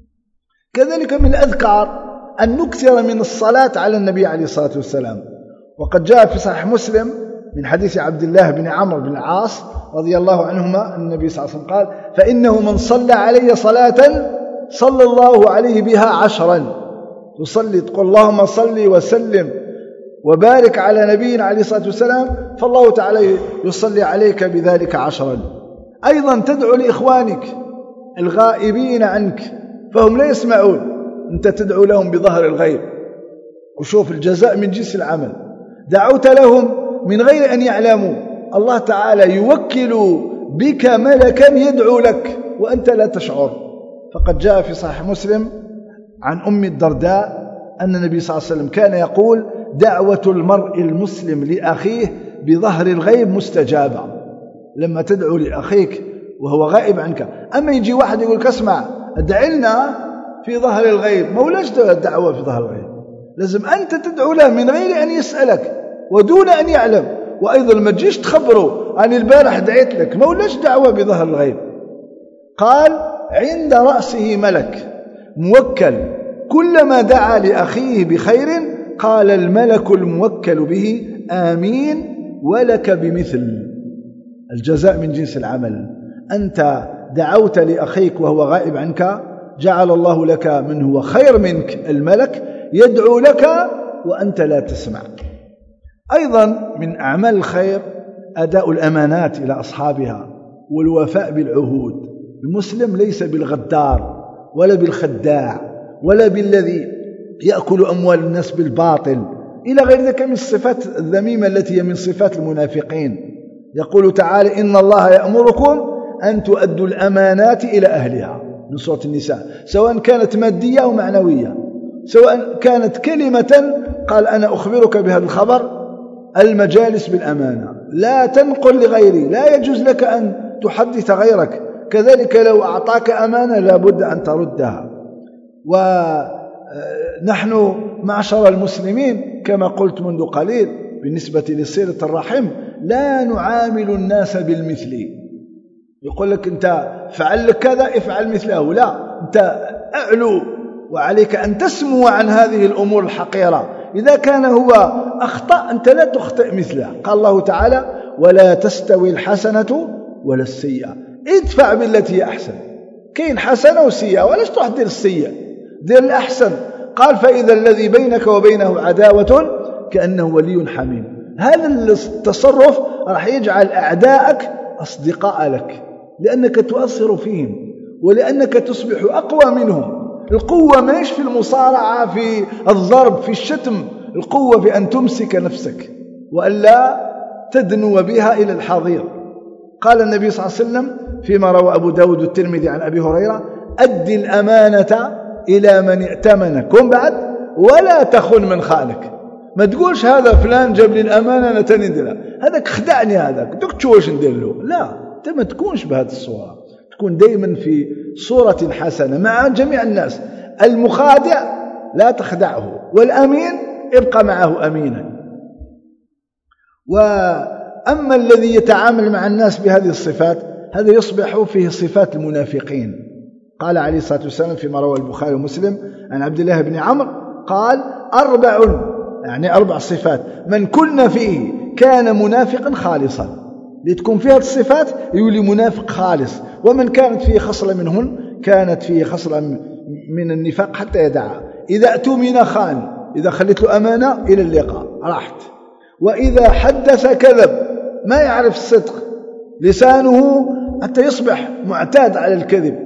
S2: كذلك من الأذكار أن نكثر من الصلاة على النبي عليه الصلاة والسلام. وقد جاء في صحيح مسلم من حديث عبد الله بن عمرو بن العاص رضي الله عنهما أن النبي صلى الله عليه وسلم قال: فإنه من صلى علي صلاة صلى الله عليه بها عشرا. تصلي تقول اللهم صل وسلم وبارك على نبينا عليه الصلاة والسلام، فالله تعالى يصلي عليك بذلك عشرا. أيضا تدعو لإخوانك الغائبين عنك فهم لا يسمعون، أنت تدعو لهم بظهر الغيب. وشوف الجزاء من جنس العمل. دعوت لهم من غير أن يعلموا، الله تعالى يوكل بك ملكا يدعو لك وأنت لا تشعر. فقد جاء في صحيح مسلم عن أم الدرداء أن النبي صلى الله عليه وسلم كان يقول: دعوة المرء المسلم لأخيه بظهر الغيب مستجابة. لما تدعو لأخيك وهو غائب عنك. أما يجي واحد يقول لك اسمع ادعي لنا في ظهر الغيب، ما ولاش الدعوة في ظهر الغيب، لازم أنت تدعو له من غير أن يسألك ودون أن يعلم. وأيضا ما تجيش تخبره عن البارح دعيت لك، ما ولاش دعوة بظهر الغيب. قال: عند رأسه ملك موكل كلما دعا لأخيه بخير قال الملك الموكل به آمين ولك بمثل. الجزاء من جنس العمل. أنت دعوت لأخيك وهو غائب عنك، جعل الله لك من هو خير منك الملك يدعو لك وأنت لا تسمع. أيضا من أعمال الخير أداء الأمانات إلى أصحابها والوفاء بالعهود. المسلم ليس بالغدار ولا بالخداع ولا بالذي يأكل أموال الناس بالباطل إلى غير ذلك من الصفات الذميمة التي هي من صفات المنافقين. يقول تعالى: إن الله يأمركم أن تؤدوا الأمانات إلى أهلها. من سورة النساء، سواء كانت مادية أو معنوية، سواء كانت كلمة قال أنا أخبرك بهذا الخبر. المجالس بالأمانة، لا تنقل لغيري، لا يجوز لك أن تحدث غيرك. كذلك لو أعطاك أمانة لا بد أن تردها. ونحن معشر المسلمين كما قلت منذ قليل بالنسبة لصلة الرحم لا نعامل الناس بالمثل. يقول لك أنت فعل لك كذا افعل مثله، لا، أنت أعلو وعليك أن تسمو عن هذه الأمور الحقيرة. إذا كان هو أخطأ أنت لا تخطئ مثله. قال الله تعالى ولا تستوي الحسنة ولا السيئة، ادفع بالتي هي أحسن. كاين حسنة وسيئة، ولاش تروح دير السيئة، دير الأحسن. قال فإذا الذي بينك وبينه عداوة كأنه ولي حميم. هذا التصرف راح يجعل أعداءك أصدقاء لك، لأنك تؤثر فيهم ولأنك تصبح أقوى منهم. القوة ماش في المصارعة، في الضرب، في الشتم. القوة في أن تمسك نفسك وألا تدنو بها إلى الحضيض. قال النبي صلى الله عليه وسلم فيما روى أبو داود والترمذي عن أبي هريرة أدي الأمانة إلى من ائتمنك، كن بعد ولا تخن من خالك. ما تقولش هذا فلان جاب لي الأمانة أنا تاني نديرها، هذاك خدعني، هذاك دوك تشوش ندير له. لا، أنت ما تكونش بهذه الصورة، تكون دائما في صورة حسنة مع جميع الناس. المخادع لا تخدعه، والأمين ابقى معه أمينا. وأما الذي يتعامل مع الناس بهذه الصفات هذا يصبح فيه صفات المنافقين. قال عليه الصلاة والسلام فيما روى البخاري ومسلم عن عبد الله بن عمرو قال أربع، يعني أربع صفات من كن فيه كان منافقا خالصا. لتكون فيها الصفات يولي منافق خالص. ومن كانت فيه خصلة منهن كانت فيه خصلة من النفاق حتى يدعها. إذا أتمن خان، إذا خلت له أمانة إلى اللقاء راحت. وإذا حدث كذب، ما يعرف الصدق، لسانه حتى يصبح معتاد على الكذب.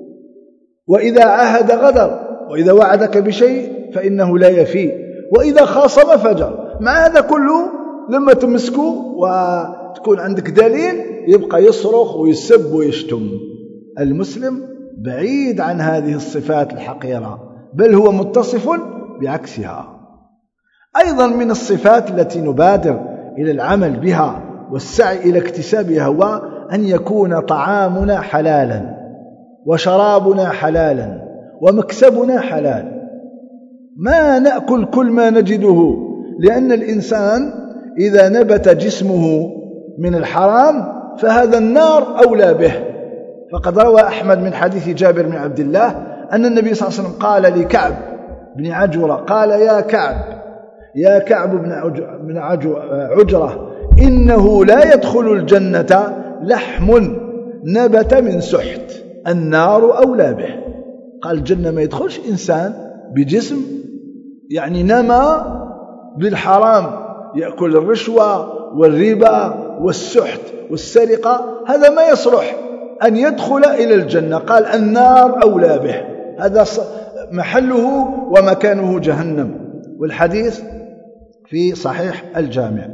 S2: وإذا عاهد غدر، وإذا وعدك بشيء فإنه لا يفي، وإذا خاصم فجر. مع هذا كله لما تمسكه وتكون عندك دليل يبقى يصرخ ويسب ويشتم. المسلم بعيد عن هذه الصفات الحقيرة، بل هو متصف بعكسها. أيضا من الصفات التي نبادر إلى العمل بها والسعي إلى اكتسابها هو أن يكون طعامنا حلالا وشرابنا حلالا ومكسبنا حلال. ما نأكل كل ما نجده، لأن الإنسان إذا نبت جسمه من الحرام فهذا النار أولى به. فقد روى أحمد من حديث جابر بن عبد الله أن النبي صلى الله عليه وسلم قال لكعب بن عجرة قال يا كعب يا كعب بن عجرة إنه لا يدخل الجنة لحم نبت من سحت، النار أولى به. قال الجنة ما يدخلش إنسان بجسم يعني نما بالحرام، يأكل الرشوة والربا والسحت والسرقة، هذا ما يصلح أن يدخل إلى الجنة. قال النار أولى به، هذا محله ومكانه جهنم. والحديث في صحيح الجامع.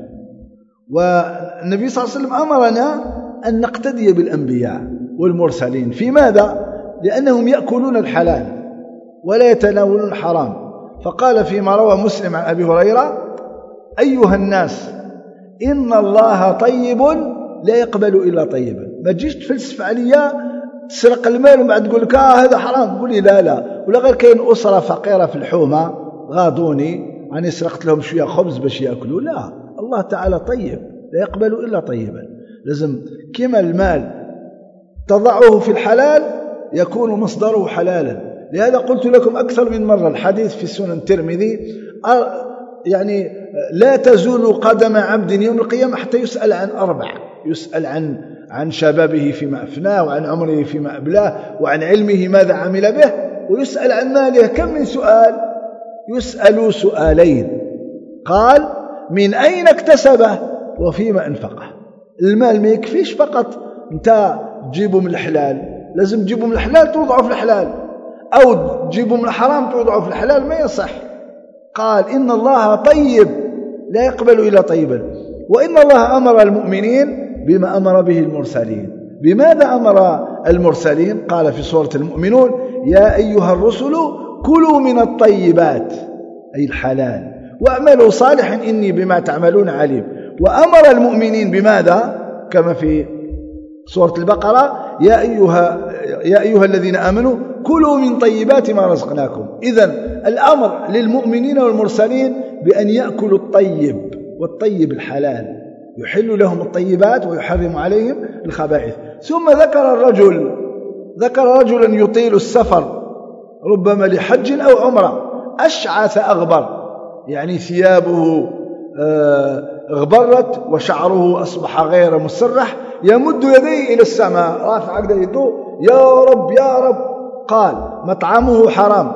S2: والنبي صلى الله عليه وسلم أمرنا أن نقتدي بالأنبياء والمرسلين. في ماذا؟ لأنهم يأكلون الحلال ولا يتناولون الحرام. فقال فيما روى مسلم عن أبي هريرة أيها الناس إن الله طيب لا يقبل إلا طيبا. ما تجيش تفلسف عليا تسرق المال وبعد تقول لك آه هذا حرام، تقول لي لا لا. ولا غير كاين أسرة فقيرة في الحومة غاضوني يعني سرقت لهم شوية خبز باش يأكلوا، لا، الله تعالى طيب لا يقبل إلا طيبا. لازم كما المال تضعه في الحلال يكون مصدره حلالا. لهذا قلت لكم أكثر من مرة الحديث في سنن الترمذي يعني لا تزول قدم عبد يوم القيامة حتى يسأل عن أربع، يسأل عن عن شبابه فيما أفناه، وعن عمره فيما أبلاه، وعن علمه ماذا عمل به، ويسأل عن ماله. كم من سؤال؟ يسأل سؤالين. قال من أين اكتسبه وفيما أنفقه. المال ما يكفيش فقط أنت تجيبه من الحلال، لازم تجيبه من الحلال توضعه في الحلال، أو تجيبه من الحرام توضعه في الحلال، ما يصح. قال إن الله طيب لا يقبل إلا طيبا. وإن الله أمر المؤمنين بما أمر به المرسلين. بماذا أمر المرسلين؟ قال في سورة المؤمنون يا أيها الرسل كلوا من الطيبات أي الحلال واعملوا صالحا إني بما تعملون عليم. وأمر المؤمنين بماذا؟ كما في سورة البقرة يا أيها, يا أيها الذين آمنوا كلوا من طيبات ما رزقناكم. إذن الأمر للمؤمنين والمرسلين بأن يأكلوا الطيب، والطيب الحلال، يحل لهم الطيبات ويحرم عليهم الخبائث. ثم ذكر الرجل ذكر رجلا يطيل السفر ربما لحج أو عمرة أشعث أغبر، يعني ثيابه اغبرت وشعره أصبح غير مسرح، يمد يديه إلى السماء رافع يده يا رب يا رب. قال مطعمه حرام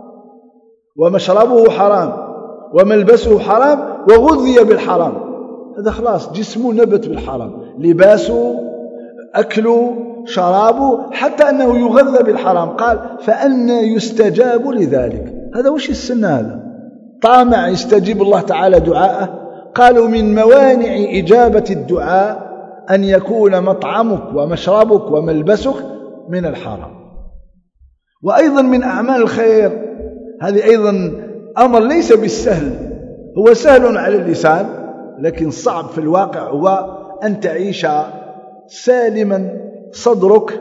S2: ومشربه حرام وملبسه حرام وغذي بالحرام. هذا خلاص جسمه نبت بالحرام، لباسه أكله شرابه، حتى أنه يغذى بالحرام. قال فأنا يستجاب لذلك. هذا وش السنة؟ هذا طامع يستجيب الله تعالى دعاءه. قالوا من موانع إجابة الدعاء أن يكون مطعمك ومشربك وملبسك من الحرام. وأيضا من أعمال الخير هذه أيضا أمر ليس بالسهل، هو سهل على اللسان لكن صعب في الواقع، هو أن تعيش سالما صدرك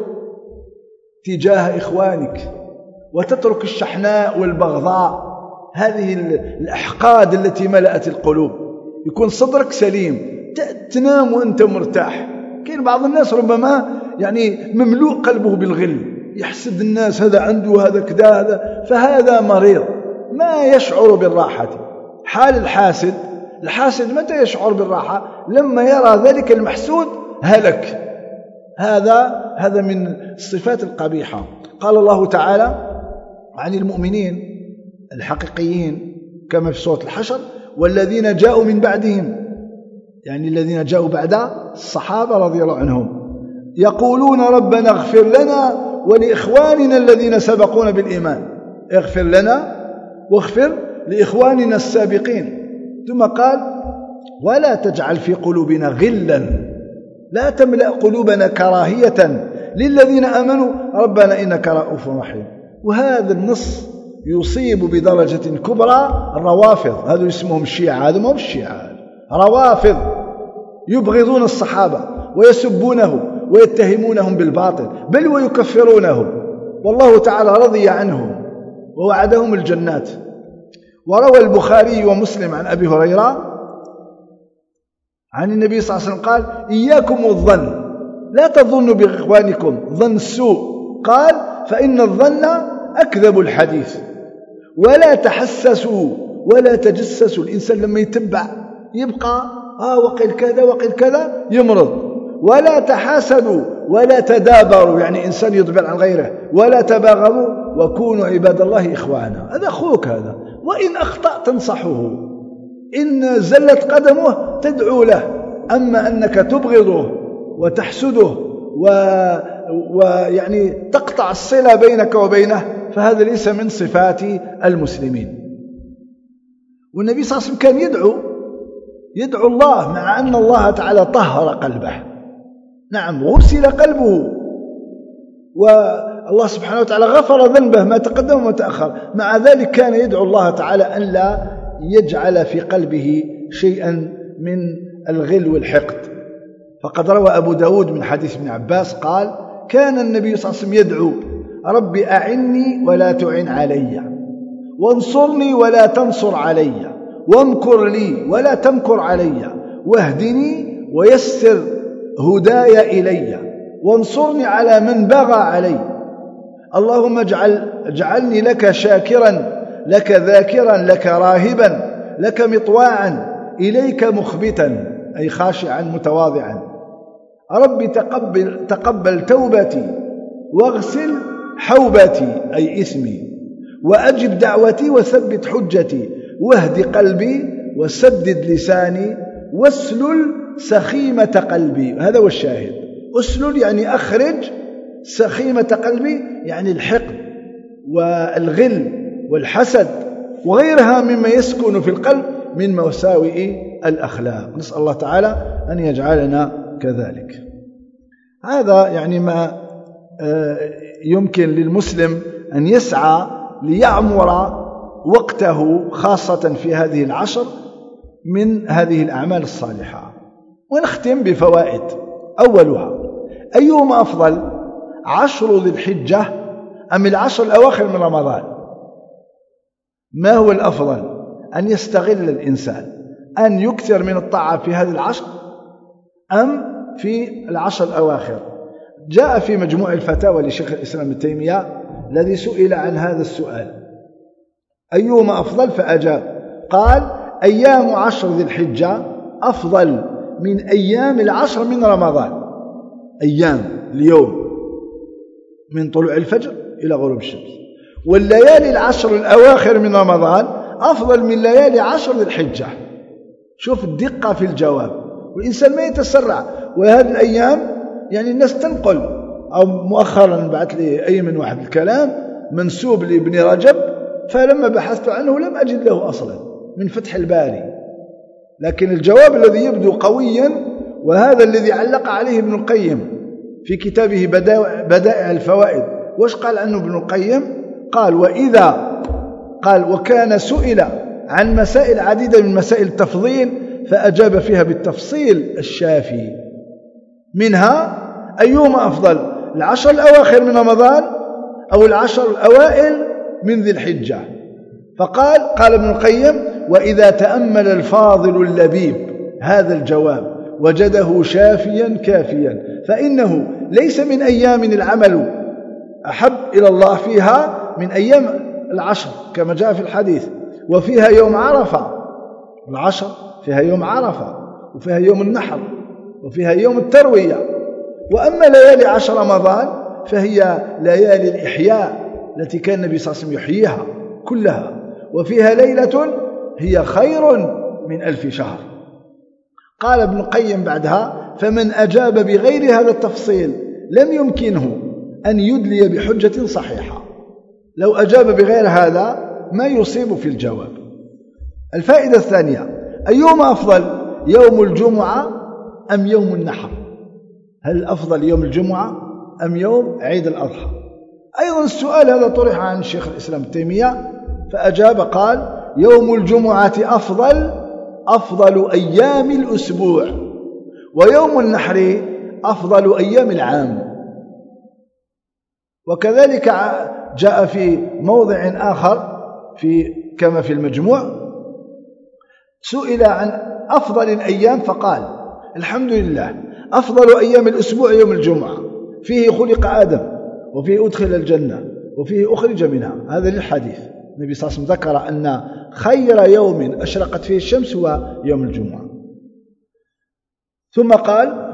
S2: تجاه إخوانك وتترك الشحناء والبغضاء، هذه الأحقاد التي ملأت القلوب. يكون صدرك سليم، تنام وأنت مرتاح. كاين بعض الناس ربما يعني مملوء قلبه بالغل، يحسد الناس، هذا عنده هذا كذا هذا، فهذا مريض ما يشعر بالراحة. حال الحاسد، الحاسد متى يشعر بالراحة؟ لما يرى ذلك المحسود هلك. هذا هذا من الصفات القبيحة. قال الله تعالى عن المؤمنين الحقيقيين كما في سورة الحشر والذين جاءوا من بعدهم، يعني الذين جاءوا بعد الصحابة رضي الله عنهم، يقولون ربنا اغفر لنا ولإخواننا الذين سبقونا بالإيمان. اغفر لنا واغفر لإخواننا السابقين. ثم قال ولا تجعل في قلوبنا غلا، لا تملأ قلوبنا كراهية للذين آمنوا ربنا إنك رؤوف رحيم. وهذا النص يصيب بدرجة كبرى الروافض، هذا اسمهم الشيعة، هذا ما هو الشيعة، روافض يبغضون الصحابة ويسبونه ويتهمونهم بالباطل بل ويكفرونه، والله تعالى رضي عنهم ووعدهم الجنات. وروى البخاري ومسلم عن أبي هريرة عن النبي صلى الله عليه وسلم قال إياكم الظن، لا تظنوا بإخوانكم ظن السوء، قال فإن الظن أكذب الحديث، ولا تحسسوا ولا تجسسوا. الإنسان لما يتبع يبقى آه وقيل كذا وقيل كذا يمرض. ولا تحاسدوا ولا تدابروا، يعني إنسان يدبر عن غيره، ولا تباغضوا وكونوا عباد الله إخوانا. هذا أخوك هذا، وإن أخطأ تنصحه، إن زلت قدمه تدعو له. أما أنك تبغضه وتحسده ويعني و... تقطع الصلة بينك وبينه، فهذا ليس من صفات المسلمين. والنبي صلى الله عليه وسلم كان يدعو يدعو الله مع أن الله تعالى طهر قلبه، نعم غسل قلبه، والله سبحانه وتعالى غفر ذنبه ما تقدم وما تأخر، مع ذلك كان يدعو الله تعالى أن لا يجعل في قلبه شيئا من الغل والحقد. فقد روى أبو داود من حديث ابن عباس قال كان النبي صلى الله عليه وسلم يدعو رب أعني ولا تعن علي، وانصرني ولا تنصر علي، وامكر لي ولا تمكر علي، واهدني ويسر هداي إلي، وانصرني على من بغى علي. اللهم اجعل اجعلني لك شاكرا لك ذاكرا لك راهبا لك مطواعا إليك مخبتا، أي خاشعا متواضعا. ربي تقبل, تقبل توبتي واغسل حوبتي أي إثمي، وأجب دعوتي وثبت حجتي، واهد قلبي وسدد لساني واسلل سخيمة قلبي. هذا هو الشاهد، اسلل يعني أخرج سخيمة قلبي، يعني الحقد والغل والحسد وغيرها مما يسكن في القلب من مساوئ الأخلاق. نسأل الله تعالى أن يجعلنا كذلك. هذا يعني ما يمكن للمسلم أن يسعى ليعمر وقته خاصة في هذه العشر من هذه الأعمال الصالحة. ونختم بفوائد. أولها: أيهما أفضل، عشر ذي الحجة أم العشر الأواخر من رمضان؟ ما هو الأفضل؟ أن يستغل الإنسان أن يكثر من الطاعة في هذه العشر أم في العشر الأواخر؟ جاء في مجموع الفتاوى لشيخ الإسلام ابن تيمية الذي سئل عن هذا السؤال أيهما أفضل فأجاب، قال: أيام عشر ذي الحجة أفضل من أيام العشر من رمضان. أيام اليوم من طلوع الفجر إلى غروب الشمس، والليالي العشر الأواخر من رمضان أفضل من ليالي عشر ذي الحجة. شوف الدقة في الجواب، والإنسان ما يتسرع. وهذه الأيام يعني الناس تنقل، أو مؤخرا بعث لي أي من واحد الكلام منسوب لابن رجب، فلما بحثت عنه لم أجد له أصلا من فتح الباري، لكن الجواب الذي يبدو قويا وهذا الذي علق عليه ابن القيم في كتابه بدائع الفوائد. وش قال عنه ابن القيم؟ قال: وإذا قال وكان سئل عن مسائل عديدة من مسائل التفضيل فأجاب فيها بالتفصيل الشافي، منها أيهما أفضل، العشر الأواخر من رمضان أو العشر الأوائل من ذي الحجة؟ فقال قال ابن القيم: وإذا تأمل الفاضل اللبيب هذا الجواب وجده شافيا كافيا، فإنه ليس من أيام العمل أحب إلى الله فيها من أيام العشر كما جاء في الحديث، وفيها يوم عرفة، العشر فيها يوم عرفة وفيها يوم النحر وفيها يوم التروية. وأما ليالي عشر رمضان فهي ليالي الإحياء التي كان النبي صلى الله عليه وسلم يحييها كلها، وفيها ليلة هي خير من ألف شهر. قال ابن القيم بعدها: فمن أجاب بغير هذا التفصيل لم يمكنه أن يدلي بحجة صحيحة. لو أجاب بغير هذا ما يصيب في الجواب. الفائدة الثانية: أيهما أفضل، يوم الجمعة أم يوم النحر؟ هل الأفضل يوم الجمعة أم يوم عيد الأضحى؟ أيضا السؤال هذا طرح عن الشيخ الإسلام ابن تيمية فأجاب قال: يوم الجمعة أفضل أفضل أيام الأسبوع، ويوم النحر أفضل أيام العام. وكذلك جاء في موضع آخر في كما في المجموع سئل عن أفضل الأيام فقال: الحمد لله، أفضل أيام الأسبوع يوم الجمعة، فيه خلق آدم وفيه أدخل الجنة وفيه أخرج منها. هذا للحديث، النبي صلى الله عليه وسلم ذكر أن خير يوم أشرقت فيه الشمس هو يوم الجمعة. ثم قال: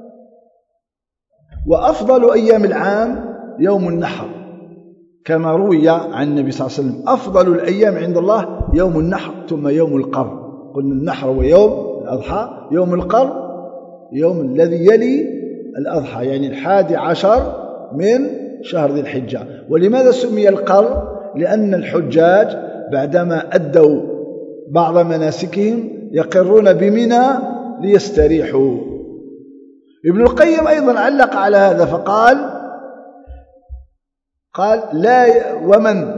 S2: وأفضل أيام العام يوم النحر، كما روي عن النبي صلى الله عليه وسلم: أفضل الأيام عند الله يوم النحر ثم يوم القر. قلنا النحر هو يوم الأضحى، يوم القر يوم الذي يلي الأضحى، يعني الحادي عشر من شهر ذي الحجة. ولماذا سمي القر؟ لأن الحجاج بعدما أدوا بعض مناسكهم يقرون بمنى ليستريحوا. ابن القيم أيضا علق على هذا فقال: قال لا ومن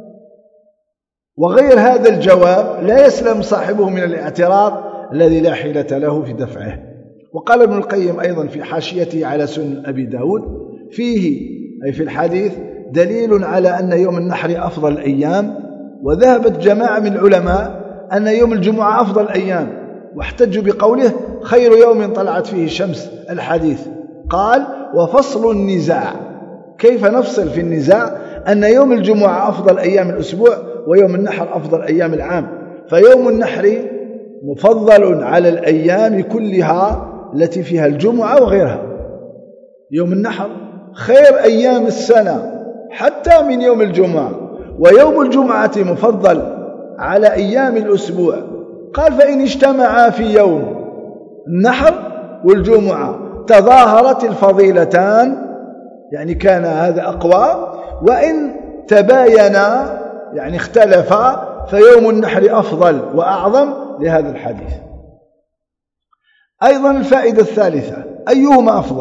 S2: وغير هذا الجواب لا يسلم صاحبه من الاعتراض الذي لا حيلة له في دفعه. وقال ابن القيم أيضا في حاشيته على سنن أبي داود: فيه أي في الحديث دليل على أن يوم النحر أفضل الأيام، وذهبت جماعة من العلماء أن يوم الجمعة أفضل الأيام، واحتجوا بقوله: خير يوم طلعت فيه الشمس الحديث. قال: وفصل النزاع، كيف نفصل في النزاع أن يوم الجمعة أفضل أيام الأسبوع ويوم النحر أفضل أيام العام؟ فيوم النحر مفضل على الأيام كلها التي فيها الجمعة وغيرها. يوم النحر خير أيام السنة حتى من يوم الجمعة، ويوم الجمعة مفضل على أيام الأسبوع. قال: فإن اجتمعا في يوم النحر والجمعة تظاهرت الفضيلتان، يعني كان هذا أقوى، وإن تباينا يعني اختلفا فيوم النحر أفضل وأعظم لهذا الحديث. أيضا الفائدة الثالثة: أيهما أفضل،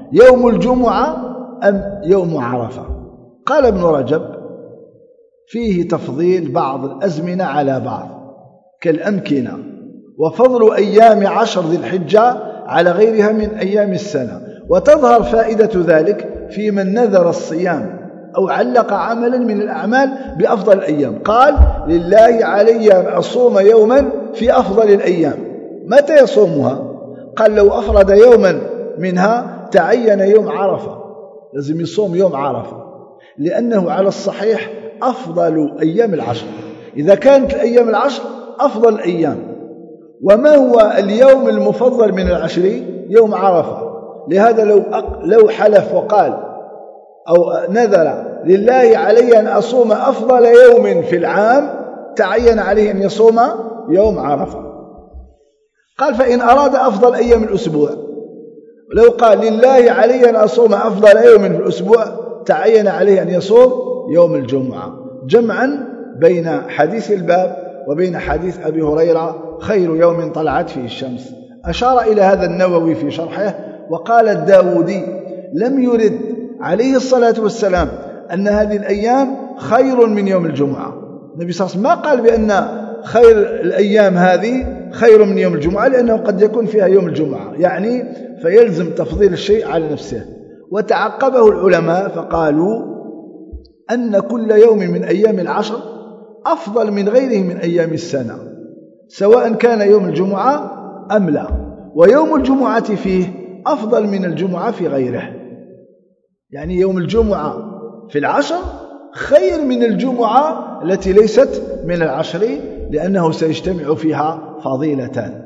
S2: يوم الجمعة أم يوم عرفة؟ قال ابن رجب فيه تفضيل بعض الأزمنة على بعض كالأمكنة، وفضل أيام عشر ذي الحجة على غيرها من أيام السنة، وتظهر فائدة ذلك في من نذر الصيام أو علق عملا من الأعمال بأفضل الأيام. قال لله علي أن أصوم يوما في أفضل الأيام، متى يصومها؟ قال لو أفرد يوما منها تعين يوم عرفة، لازم يصوم يوم عرفة، لأنه على الصحيح أفضل أيام العشر، إذا كانت الأيام العشر أفضل الأيام. وما هو اليوم المفضل من العشر؟ يوم عرفة. لهذا لو لو حلف وقال أو نذر لله علي أن أصوم أفضل يوم في العام تعين عليه أن يصوم يوم عرفة. قال فإن أراد أفضل أيام الأسبوع، لو قال لله علي أن أصوم أفضل يوم في الأسبوع تعين عليه أن يصوم يوم الجمعة، جمعا بين حديث الباب وبين حديث أبي هريرة خير يوم طلعت فيه الشمس. أشار إلى هذا النووي في شرحه وقال الداودي لم يرد عليه الصلاة والسلام أن هذه الأيام خير من يوم الجمعة. النبي صلى الله عليه وسلم ما قال بأن خير الأيام هذه خير من يوم الجمعة، لأنه قد يكون فيها يوم الجمعة، يعني فيلزم تفضيل الشيء على نفسه. وتعقبه العلماء فقالوا أن كل يوم من أيام العشر أفضل من غيره من أيام السنة، سواء كان يوم الجمعة أم لا، ويوم الجمعة فيه أفضل من الجمعة في غيره، يعني يوم الجمعة في العشر خير من الجمعة التي ليست من العشر، لأنه سيجتمع فيها فضيلتان.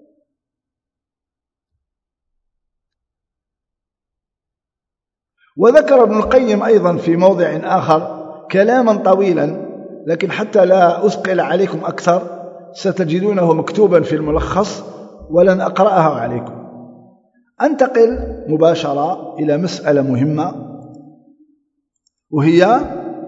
S2: وذكر ابن القيم أيضا في موضع آخر كلاما طويلا، لكن حتى لا أثقل عليكم أكثر ستجدونه مكتوبا في الملخص ولن أقرأها عليكم. أنتقل مباشرة إلى مسألة مهمة، وهي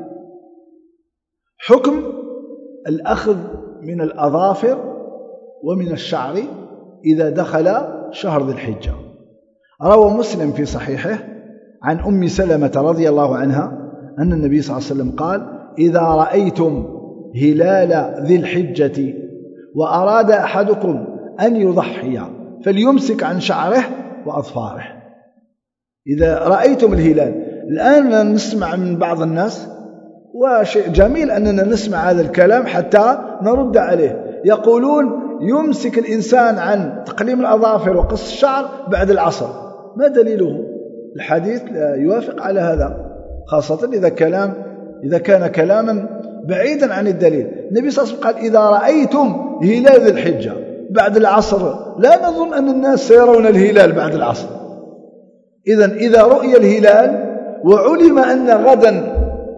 S2: حكم الأخذ من الأظافر ومن الشعر إذا دخل شهر ذي الحجة. روى مسلم في صحيحه عن أم سلمة رضي الله عنها أن النبي صلى الله عليه وسلم قال إذا رأيتم هلال ذي الحجة وأراد أحدكم أن يضحي فليمسك عن شعره وأظفاره. إذا رأيتم الهلال، الآن نسمع من بعض الناس، وشيء جميل أننا نسمع هذا الكلام حتى نرد عليه، يقولون يمسك الإنسان عن تقليم الأظافر وقص الشعر بعد العصر. ما دليله؟ الحديث لا يوافق على هذا، خاصة إذا كلام إذا كان كلاما بعيدا عن الدليل. النبي صلى الله عليه وسلم قال إذا رأيتم هلال ذي الحجة بعد العصر، لا نظن أن الناس سيرون الهلال بعد العصر. إذن إذا رؤي الهلال وعلم أن غدا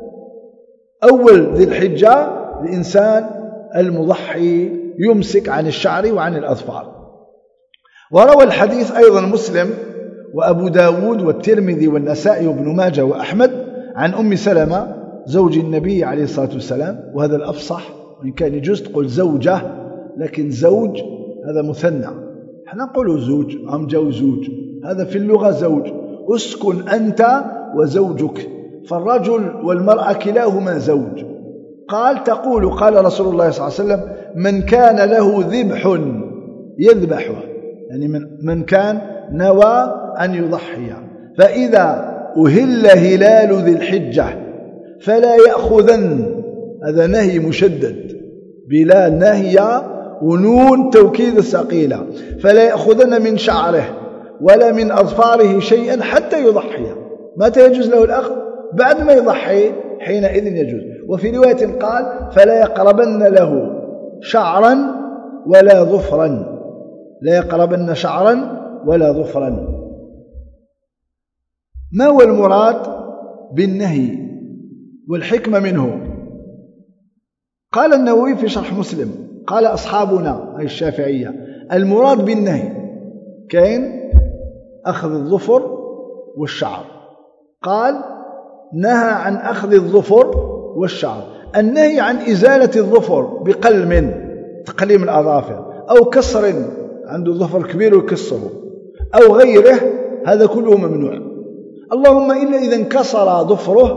S2: أول ذي الحجة، الإنسان المضحي يمسك عن الشعر وعن الأظفار. وروى الحديث أيضا مسلم وأبو داود والترمذي والنسائي وابن ماجه وأحمد عن أم سلمة زوج النبي عليه الصلاة والسلام، وهذا الأفصح، وإن كان يجوز تقول زوجة، لكن زوج هذا مثنى، احنا نقول زوج، هم جو زوج، هذا في اللغة زوج. اسكن أنت وزوجك، فالرجل والمرأة كلاهما زوج. قال تقول قال رسول الله صلى الله عليه وسلم من كان له ذبح يذبحه، يعني من, من كان نوى أن يضحي، فإذا أهل هلال ذي الحجة فلا يأخذن، هذا نهي مشدد بلا نهي ونون توكيد الثقيلة، فلا يأخذن من شعره ولا من أظفاره شيئا حتى يضحي. متى يجوز له الأخذ؟ بعد ما يضحي، حينئذ يجوز. وفي رواية قال فلا يقربن له شعرا ولا ظفرا، لا يقربن شعرا ولا ظفرا. ما هو المراد بالنهي والحكمة منه؟ قال النووي في شرح مسلم قال أصحابنا أي الشافعية المراد بالنهي كان أخذ الظفر والشعر. قال نهى عن أخذ الظفر والشعر، النهي عن إزالة الظفر بقلم تقليم الأظافر، أو كسر عنده ظفر كبير ويكسره، أو غيره هذا كله ممنوع. اللهم إلا إذا انكسر ظفره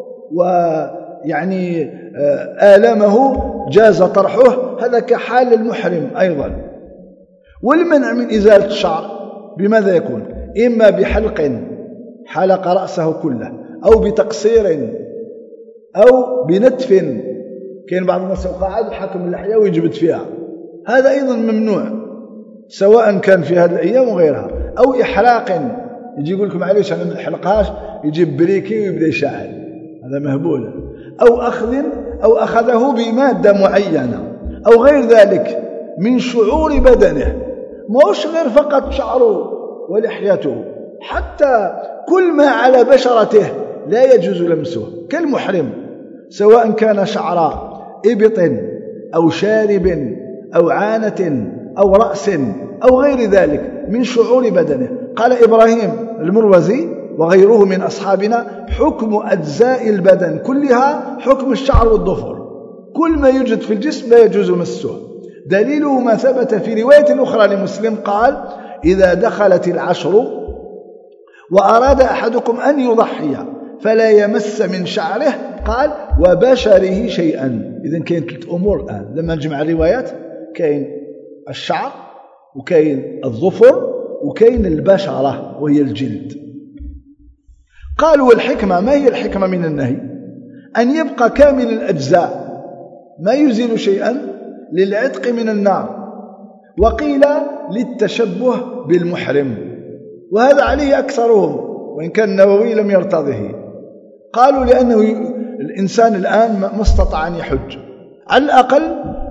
S2: ويعني آلمه جاز طرحه، هذا كحال المحرم أيضا. والمنع من إزالة الشعر بماذا يكون؟ إما بحلق حلق رأسه كله، أو بتقصير، أو بنتف. كان بعض الناس قاعد حكم اللحية ويجبد فيها، هذا أيضا ممنوع سواء كان في هذه الأيام وغيرها. أو إحراق، يجي يقول لكم معليش أنا ما نحلقهاش، يجيب بريكي ويبدأ يشعل، هذا مهبول. أو أخذ أو أخذه بمادة معينة أو غير ذلك من شعور بدنه، موش غير فقط شعره ولحيته، حتى كل ما على بشرته لا يجوز لمسه كالمحرم، سواء كان شعر إبط أو شارب أو عانة أو رأس أو غير ذلك من شعور بدنه. قال إبراهيم المروزي وغيره من أصحابنا: حكم أجزاء البدن كلها حكم الشعر والظفر، كل ما يوجد في الجسم لا يجوز مسه. دليله ما ثبت في رواية أخرى لمسلم قال: إذا دخلت العشر وأراد أحدكم أن يضحي فلا يمس من شعره، قال: وبشره شيئا. إذن كاين ثلاث أمور الآن لما نجمع الروايات: كاين الشعر، وكاين الظفر، وكاين البشرة وهي الجلد. قالوا: والحكمة، ما هي الحكمة من النهي؟ أن يبقى كامل الأجزاء ما يزيل شيئا للعتق من النار، وقيل للتشبه بالمحرم، وهذا عليه أكثرهم وإن كان النووي لم يرتضه. قالوا لأنه الإنسان الآن ما استطاع أن يحج على الأقل.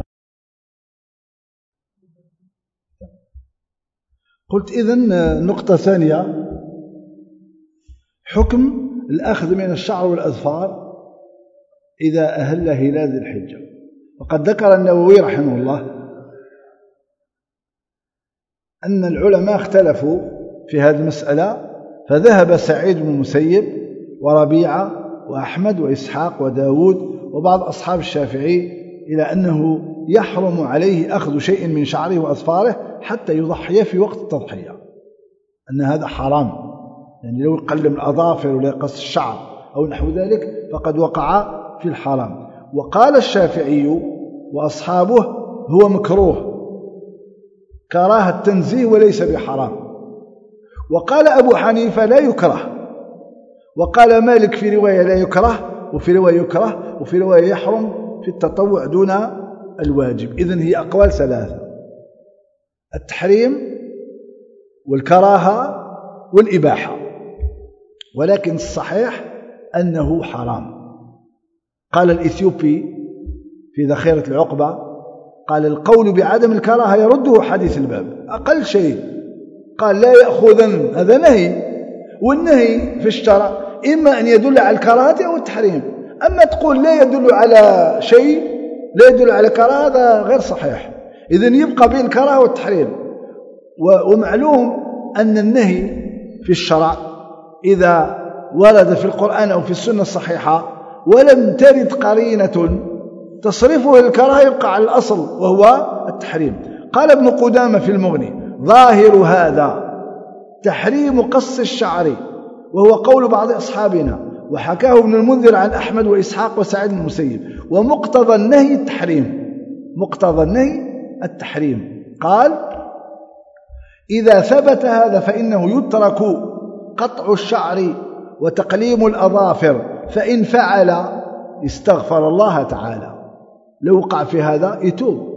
S2: قلت إذن نقطة ثانية: حكم الأخذ من الشعر والأظفار إذا أهل هلال ذي الحجة. وقد ذكر النووي رحمه الله أن العلماء اختلفوا في هذه المسألة، فذهب سعيد بن المسيب وربيعة وأحمد وإسحاق وداود وبعض أصحاب الشافعي إلى أنه يحرم عليه أخذ شيء من شعره وأظفاره حتى يضحي في وقت التضحية، أن هذا حرام، يعني لو يقلم الأظافر ولا يقص الشعر أو نحو ذلك فقد وقع في الحرام. وقال الشافعي وأصحابه: هو مكروه كراهة تنزيه وليس بحرام. وقال أبو حنيفة: لا يكره. وقال مالك في رواية لا يكره، وفي رواية يكره، وفي رواية يحرم في التطوع دون الواجب. إذن هي أقوال ثلاثة: التحريم والكراهة والإباحة، ولكن الصحيح أنه حرام. قال الإثيوبي في ذخيرة العقبة، قال: القول بعدم الكراهة يرده حديث الباب أقل شيء. قال: لا يأخذن، هذا نهي، والنهي في الشرع إما أن يدل على الكراهة أو التحريم. أما تقول لا يدل على شيء، لا يدل على كراهة، هذا غير صحيح. إذن يبقى بين الكراهة والتحريم. ومعلوم أن النهي في الشرع إذا ورد في القرآن أو في السنة الصحيحة ولم ترد قرينة تصرفه للكراهة يبقى على الأصل وهو التحريم. قال ابن قدامة في المغني: ظاهر هذا تحريم قص الشعر، وهو قول بعض أصحابنا، وحكاه ابن المنذر عن أحمد وإسحاق وسعيد بن المسيب. ومقتضى النهي التحريم، مقتضى النهي التحريم. قال: إذا ثبت هذا فإنه يترك قطع الشعر وتقليم الأظافر، فإن فعل استغفر الله تعالى. لو وقع في هذا يتوب.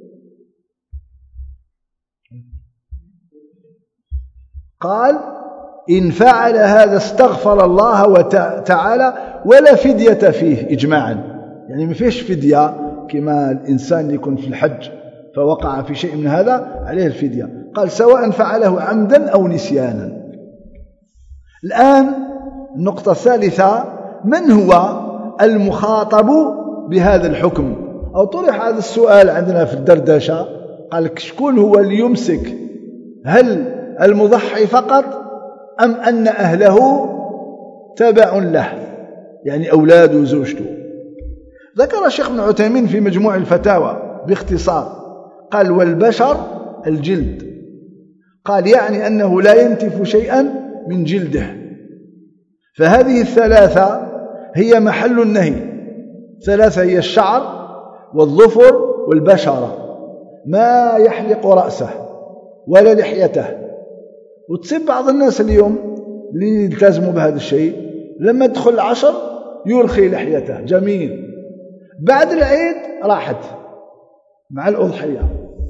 S2: قال: إن فعل هذا استغفر الله تعالى ولا فدية فيه إجماعا، يعني ما فيش فدية كما الإنسان يكون في الحج فوقع في شيء من هذا عليه الفدية. قال: سواء فعله عمدا أو نسيانا. الآن النقطة الثالثة: من هو المخاطب بهذا الحكم؟ أو طرح هذا السؤال عندنا في الدردشة، قال لك: شكون هو اللي يمسك؟ هل المضحي فقط أم أن أهله تبع له، يعني أولاده وزوجته؟ ذكر الشيخ ابن عثيمين في مجموع الفتاوى باختصار، قال: والبشر الجلد، قال يعني أنه لا ينتف شيئا من جلده. فهذه الثلاثة هي محل النهي. ثلاثة هي الشعر والظفر والبشرة، ما يحلق رأسه ولا لحيته. وتصيب بعض الناس اليوم اللي يلتزموا بهذا الشيء لما تدخل العشر يرخي لحيته جميل، بعد العيد راحت مع الأضحية.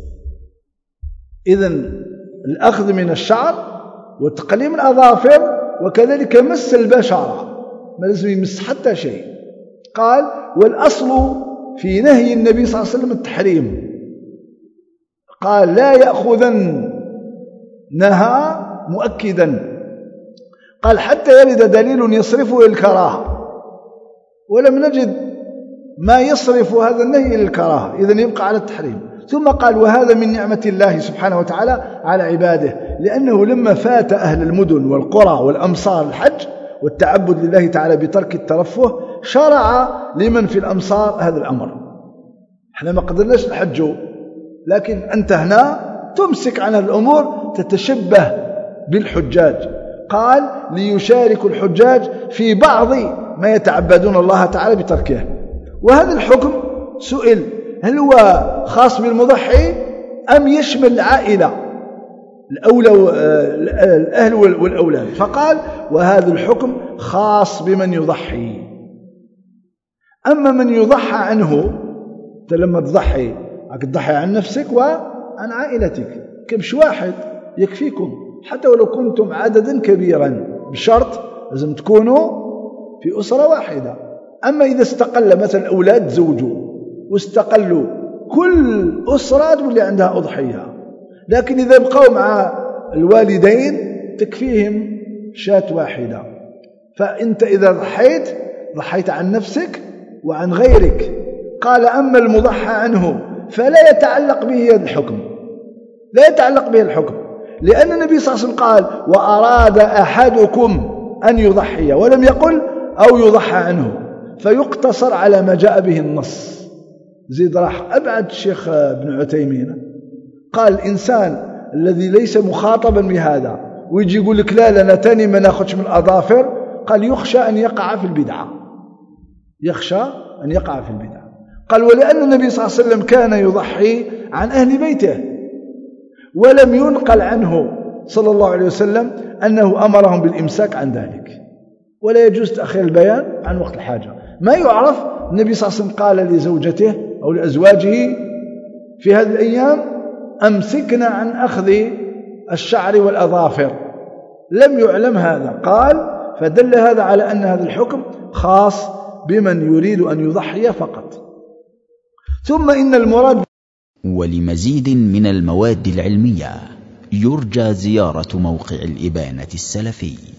S2: إذن الأخذ من الشعر وتقليم الأظافر وكذلك مس البشرة، ما لازم يمس حتى شيء. قال والأصل في نهي النبي صلى الله عليه وسلم التحريم. قال لا يأخذن، نهى مؤكدا. قال حتى يرد دليل يصرفه إلى الكراهة، ولم نجد ما يصرف هذا النهي إلى الكراهة، إذن يبقى على التحريم. ثم قال وهذا من نعمة الله سبحانه وتعالى على عباده، لأنه لما فات أهل المدن والقرى والأمصار الحج والتعبد لله تعالى بترك الترفه، شرع لمن في الأمصار هذا الأمر. احنا ما قدرناش نحجوا، لكن أنت هنا تمسك عن الأمور تتشبه بالحجاج. قال ليشارك الحجاج في بعض ما يتعبدون الله تعالى بتركه. وهذا الحكم سئل هل هو خاص بالمضحي أم يشمل العائلة الأولى الأهل والأولاد؟ فقال وهذا الحكم خاص بمن يضحي. أما من يضحى عنه، أنت لما تضحي تضحي عن نفسك وعن عائلتك، كمش واحد يكفيكم حتى ولو كنتم عددا كبيرا، بشرط لازم تكونوا في أسرة واحدة. أما إذا استقل مثلا أولاد زوجوا واستقلوا، كل أسرة تولي عندها أضحية، لكن إذا بقوا مع الوالدين تكفيهم شاة واحدة. فأنت إذا ضحيت ضحيت عن نفسك وعن غيرك. قال أما المضحى عنه فلا يتعلق به هذا الحكم، لا يتعلق به الحكم، لأن النبي صلى الله عليه وسلم قال وأراد أحدكم أن يضحي، ولم يقل أو يضحى عنه، فيقتصر على ما جاء به النص. زيد راح أبعد الشيخ ابن عثيمين، قال الإنسان الذي ليس مخاطبا بهذا ويجي يقول لك لا لنا تاني ما ناخدش من الأظافر، قال يخشى أن يقع في البدعة، يخشى أن يقع في البدعة. قال ولأن النبي صلى الله عليه وسلم كان يضحي عن أهل بيته، ولم ينقل عنه صلى الله عليه وسلم أنه أمرهم بالإمساك عن ذلك، ولا يجوز تأخير البيان عن وقت الحاجة. ما يعرف النبي صلى الله عليه وسلم قال لزوجته أو لأزواجه في هذه الأيام أمسكنا عن أخذ الشعر والأظافر، لم يعلم هذا. قال فدل هذا على أن هذا الحكم خاص بمن يريد أن يضحي فقط. ثم إن المراد.
S1: ولمزيد من المواد العلمية يرجى زيارة موقع الإبانة السلفي.